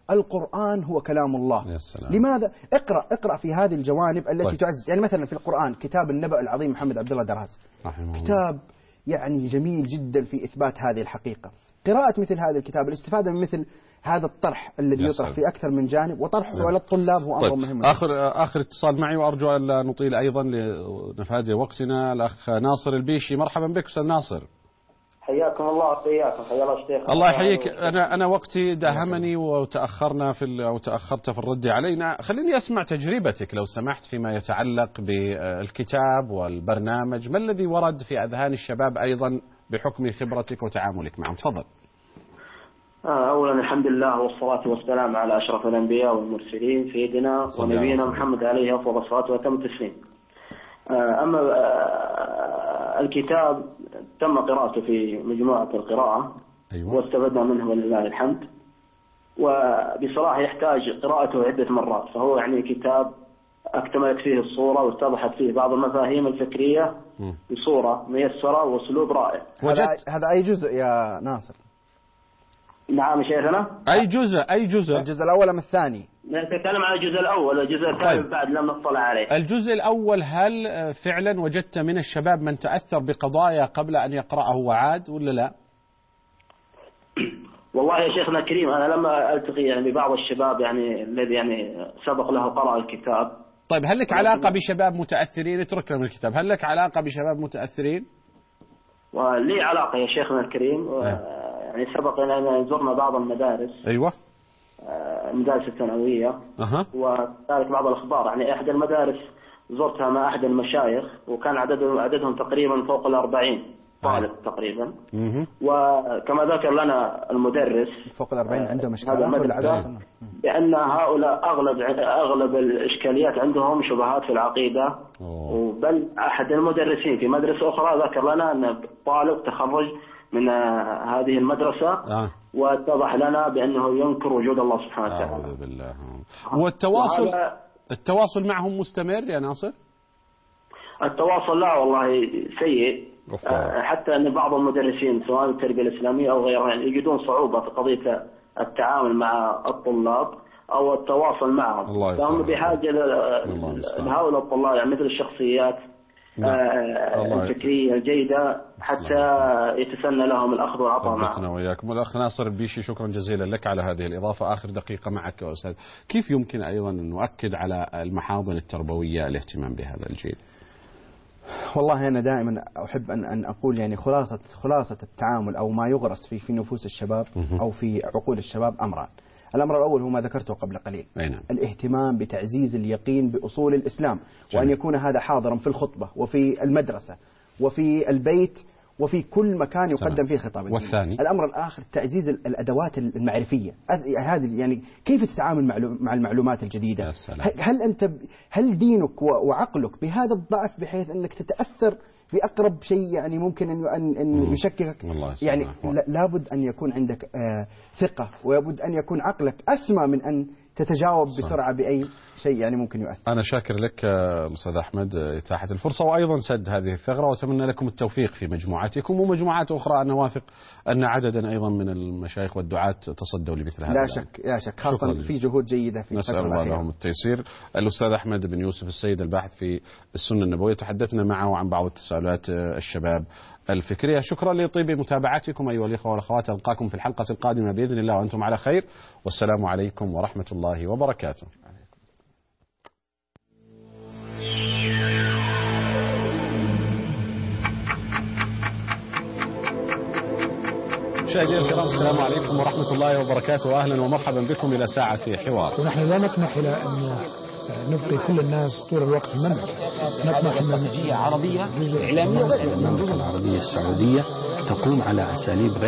القرآن هو كلام الله. يا سلام. لماذا؟ اقرأ اقرأ في هذه الجوانب التي طيب. تعزز. يعني مثلا في القرآن كتاب النبأ العظيم محمد عبد الله دراس، كتاب يعني جميل جدا في إثبات هذه الحقيقة. قراءة مثل هذا الكتاب، الاستفادة من مثل هذا الطرح الذي يطرح في أكثر من جانب وطرحه على الطلاب هو أمر طيب. مهم. آخر آخر اتصال معي وأرجو أن لا نطيل أيضا لنفاذ وقتنا. الأخ ناصر البيشي، مرحبا بك أستاذ ناصر. حياكم الله وحياكم. حيا الله شيخ. الله يحييك. أنا أنا وقتي داهمني وتأخرنا في ال... أو تأخرت في الرد علينا. خليني أسمع تجربتك لو سمحت فيما يتعلق بالكتاب والبرنامج، ما الذي ورد في أذهان الشباب أيضا بحكم خبرتك وتعاملك معهم؟ تفضل. أولا الحمد لله والصلاة والسلام على أشرف الأنبياء والمرسلين سيدنا ونبينا محمد عليه أفضل الصلاة وأتم التسليم. أما الكتاب تم قراءته في مجموعة القراءة. أيوة. واستفدنا منه ولله الحمد، وبصراحة يحتاج قراءته عدة مرات، فهو يعني كتاب اكتملت فيه الصورة واتضحت فيه بعض المفاهيم الفكرية بصورة ميسرة واسلوب رائع. هذا هذا أي جزء يا ناصر؟ نعم شيخنا. أي جزء أي جزء؟ الجزء الأول أم الثاني؟ نتكلم عن الجزء الأول، الجزء الثاني طيب. بعد لم نطلع عليه. الجزء الأول، هل فعلا وجدت من الشباب من تأثر بقضايا قبل أن يقرأه وعاد ولا لا؟ والله يا شيخنا الكريم أنا لما ألتقي يعني ببعض الشباب يعني الذي يعني سبق له قراءة الكتاب. طيب هل لك علاقة بشباب متأثرين؟ اترك من الكتاب، هل لك علاقة بشباب متأثرين؟ ولي علاقة يا شيخنا الكريم. أه. يعني سبق أن زرنا بعض المدارس. أيوة. المدارس الثانوية. أه. وذلك بعض الأخبار، يعني إحدى المدارس زرتها مع أحد المشايخ وكان عددهم عددهم تقريبا فوق الأربعين طالب تقريبا. مه. وكما ذكر لنا المدرس فوق الأربعين عندهم إشكالات ولا عدد؟ بأن هؤلاء أغلب أغلب الإشكاليات عندهم شبهات في العقيدة. أوه. بل أحد المدرسين في مدرسة أخرى ذكر لنا أن طالب تخرج من هذه المدرسة آه. واتضح لنا بأنه ينكر وجود الله سبحانه وتعالى. أعوذ بالله. والتواصل التواصل معهم مستمر يا ناصر؟ التواصل لا والله سيء. أوه. حتى أن بعض المدرسين سواء التربية الإسلامية أو غيرها يعني يجدون صعوبة في قضية التعامل مع الطلاب أو التواصل معهم، فهم بحاجة لهؤلاء الطلاب يعني مثل الشخصيات آه الفكرية الجيدة حتى يتسنى لهم الأخذ والعطاء معهم. وياكم. الأخ ناصر البيشي، شكرا جزيلا لك على هذه الإضافة. آخر دقيقة معك يا أستاذ، كيف يمكن أيضا أن نؤكد على المحاضن التربوية الاهتمام بهذا الجيل؟ والله أنا دائما أحب أن أن أقول يعني خلاصة خلاصة التعامل أو ما يغرس في في نفوس الشباب أو في عقول الشباب أمران. الأمر الأول هو ما ذكرته قبل قليل، أينا. الاهتمام بتعزيز اليقين بأصول الإسلام، وأن يكون هذا حاضرا في الخطبة وفي المدرسة وفي البيت وفي كل مكان يقدم فيه خطاب الدين. والثاني الأمر الآخر تعزيز الأدوات المعرفية، هذه يعني كيف تتعامل مع المعلومات الجديدة. هل أنت هل دينك وعقلك بهذا الضعف بحيث أنك تتأثر بأقرب شيء يعني ممكن أن أن يشككك؟ يعني لابد أن يكون عندك آه ثقة، ولابد أن يكون عقلك أسمى من أن تتجاوب بسرعة بأي شيء يعني ممكن يؤثر. أنا شاكر لك أستاذ أحمد إتاحة الفرصة وأيضا سد هذه الثغرة، وأتمنى لكم التوفيق في مجموعاتكم ومجموعات أخرى. أنا واثق أن عددا أيضا من المشايخ والدعاة تصدوا لمثل هذا. لا شك لا شك، خاصة في جهود جيدة في نسأل الله لهم التيسير. الأستاذ أحمد بن يوسف السيد الباحث في السنة النبوية، تحدثنا معه عن بعض التساؤلات الشباب الفكرية. شكرا لطيب متابعتكم أيها الإخوة والأخوات، ألقاكم في الحلقة القادمة بإذن الله وأنتم على خير، والسلام عليكم ورحمة الله وبركاته. مشاهدينا الكرام، السلام عليكم ورحمة الله وبركاته، وأهلا ومرحبا بكم إلى ساعة حوار. ونحن لا نطمح إلى أن نبقي كل الناس طول الوقت في المملكة، نطمح أن استراتيجية عربية إعلامية. المملكة العربية السعودية تقوم على أساليب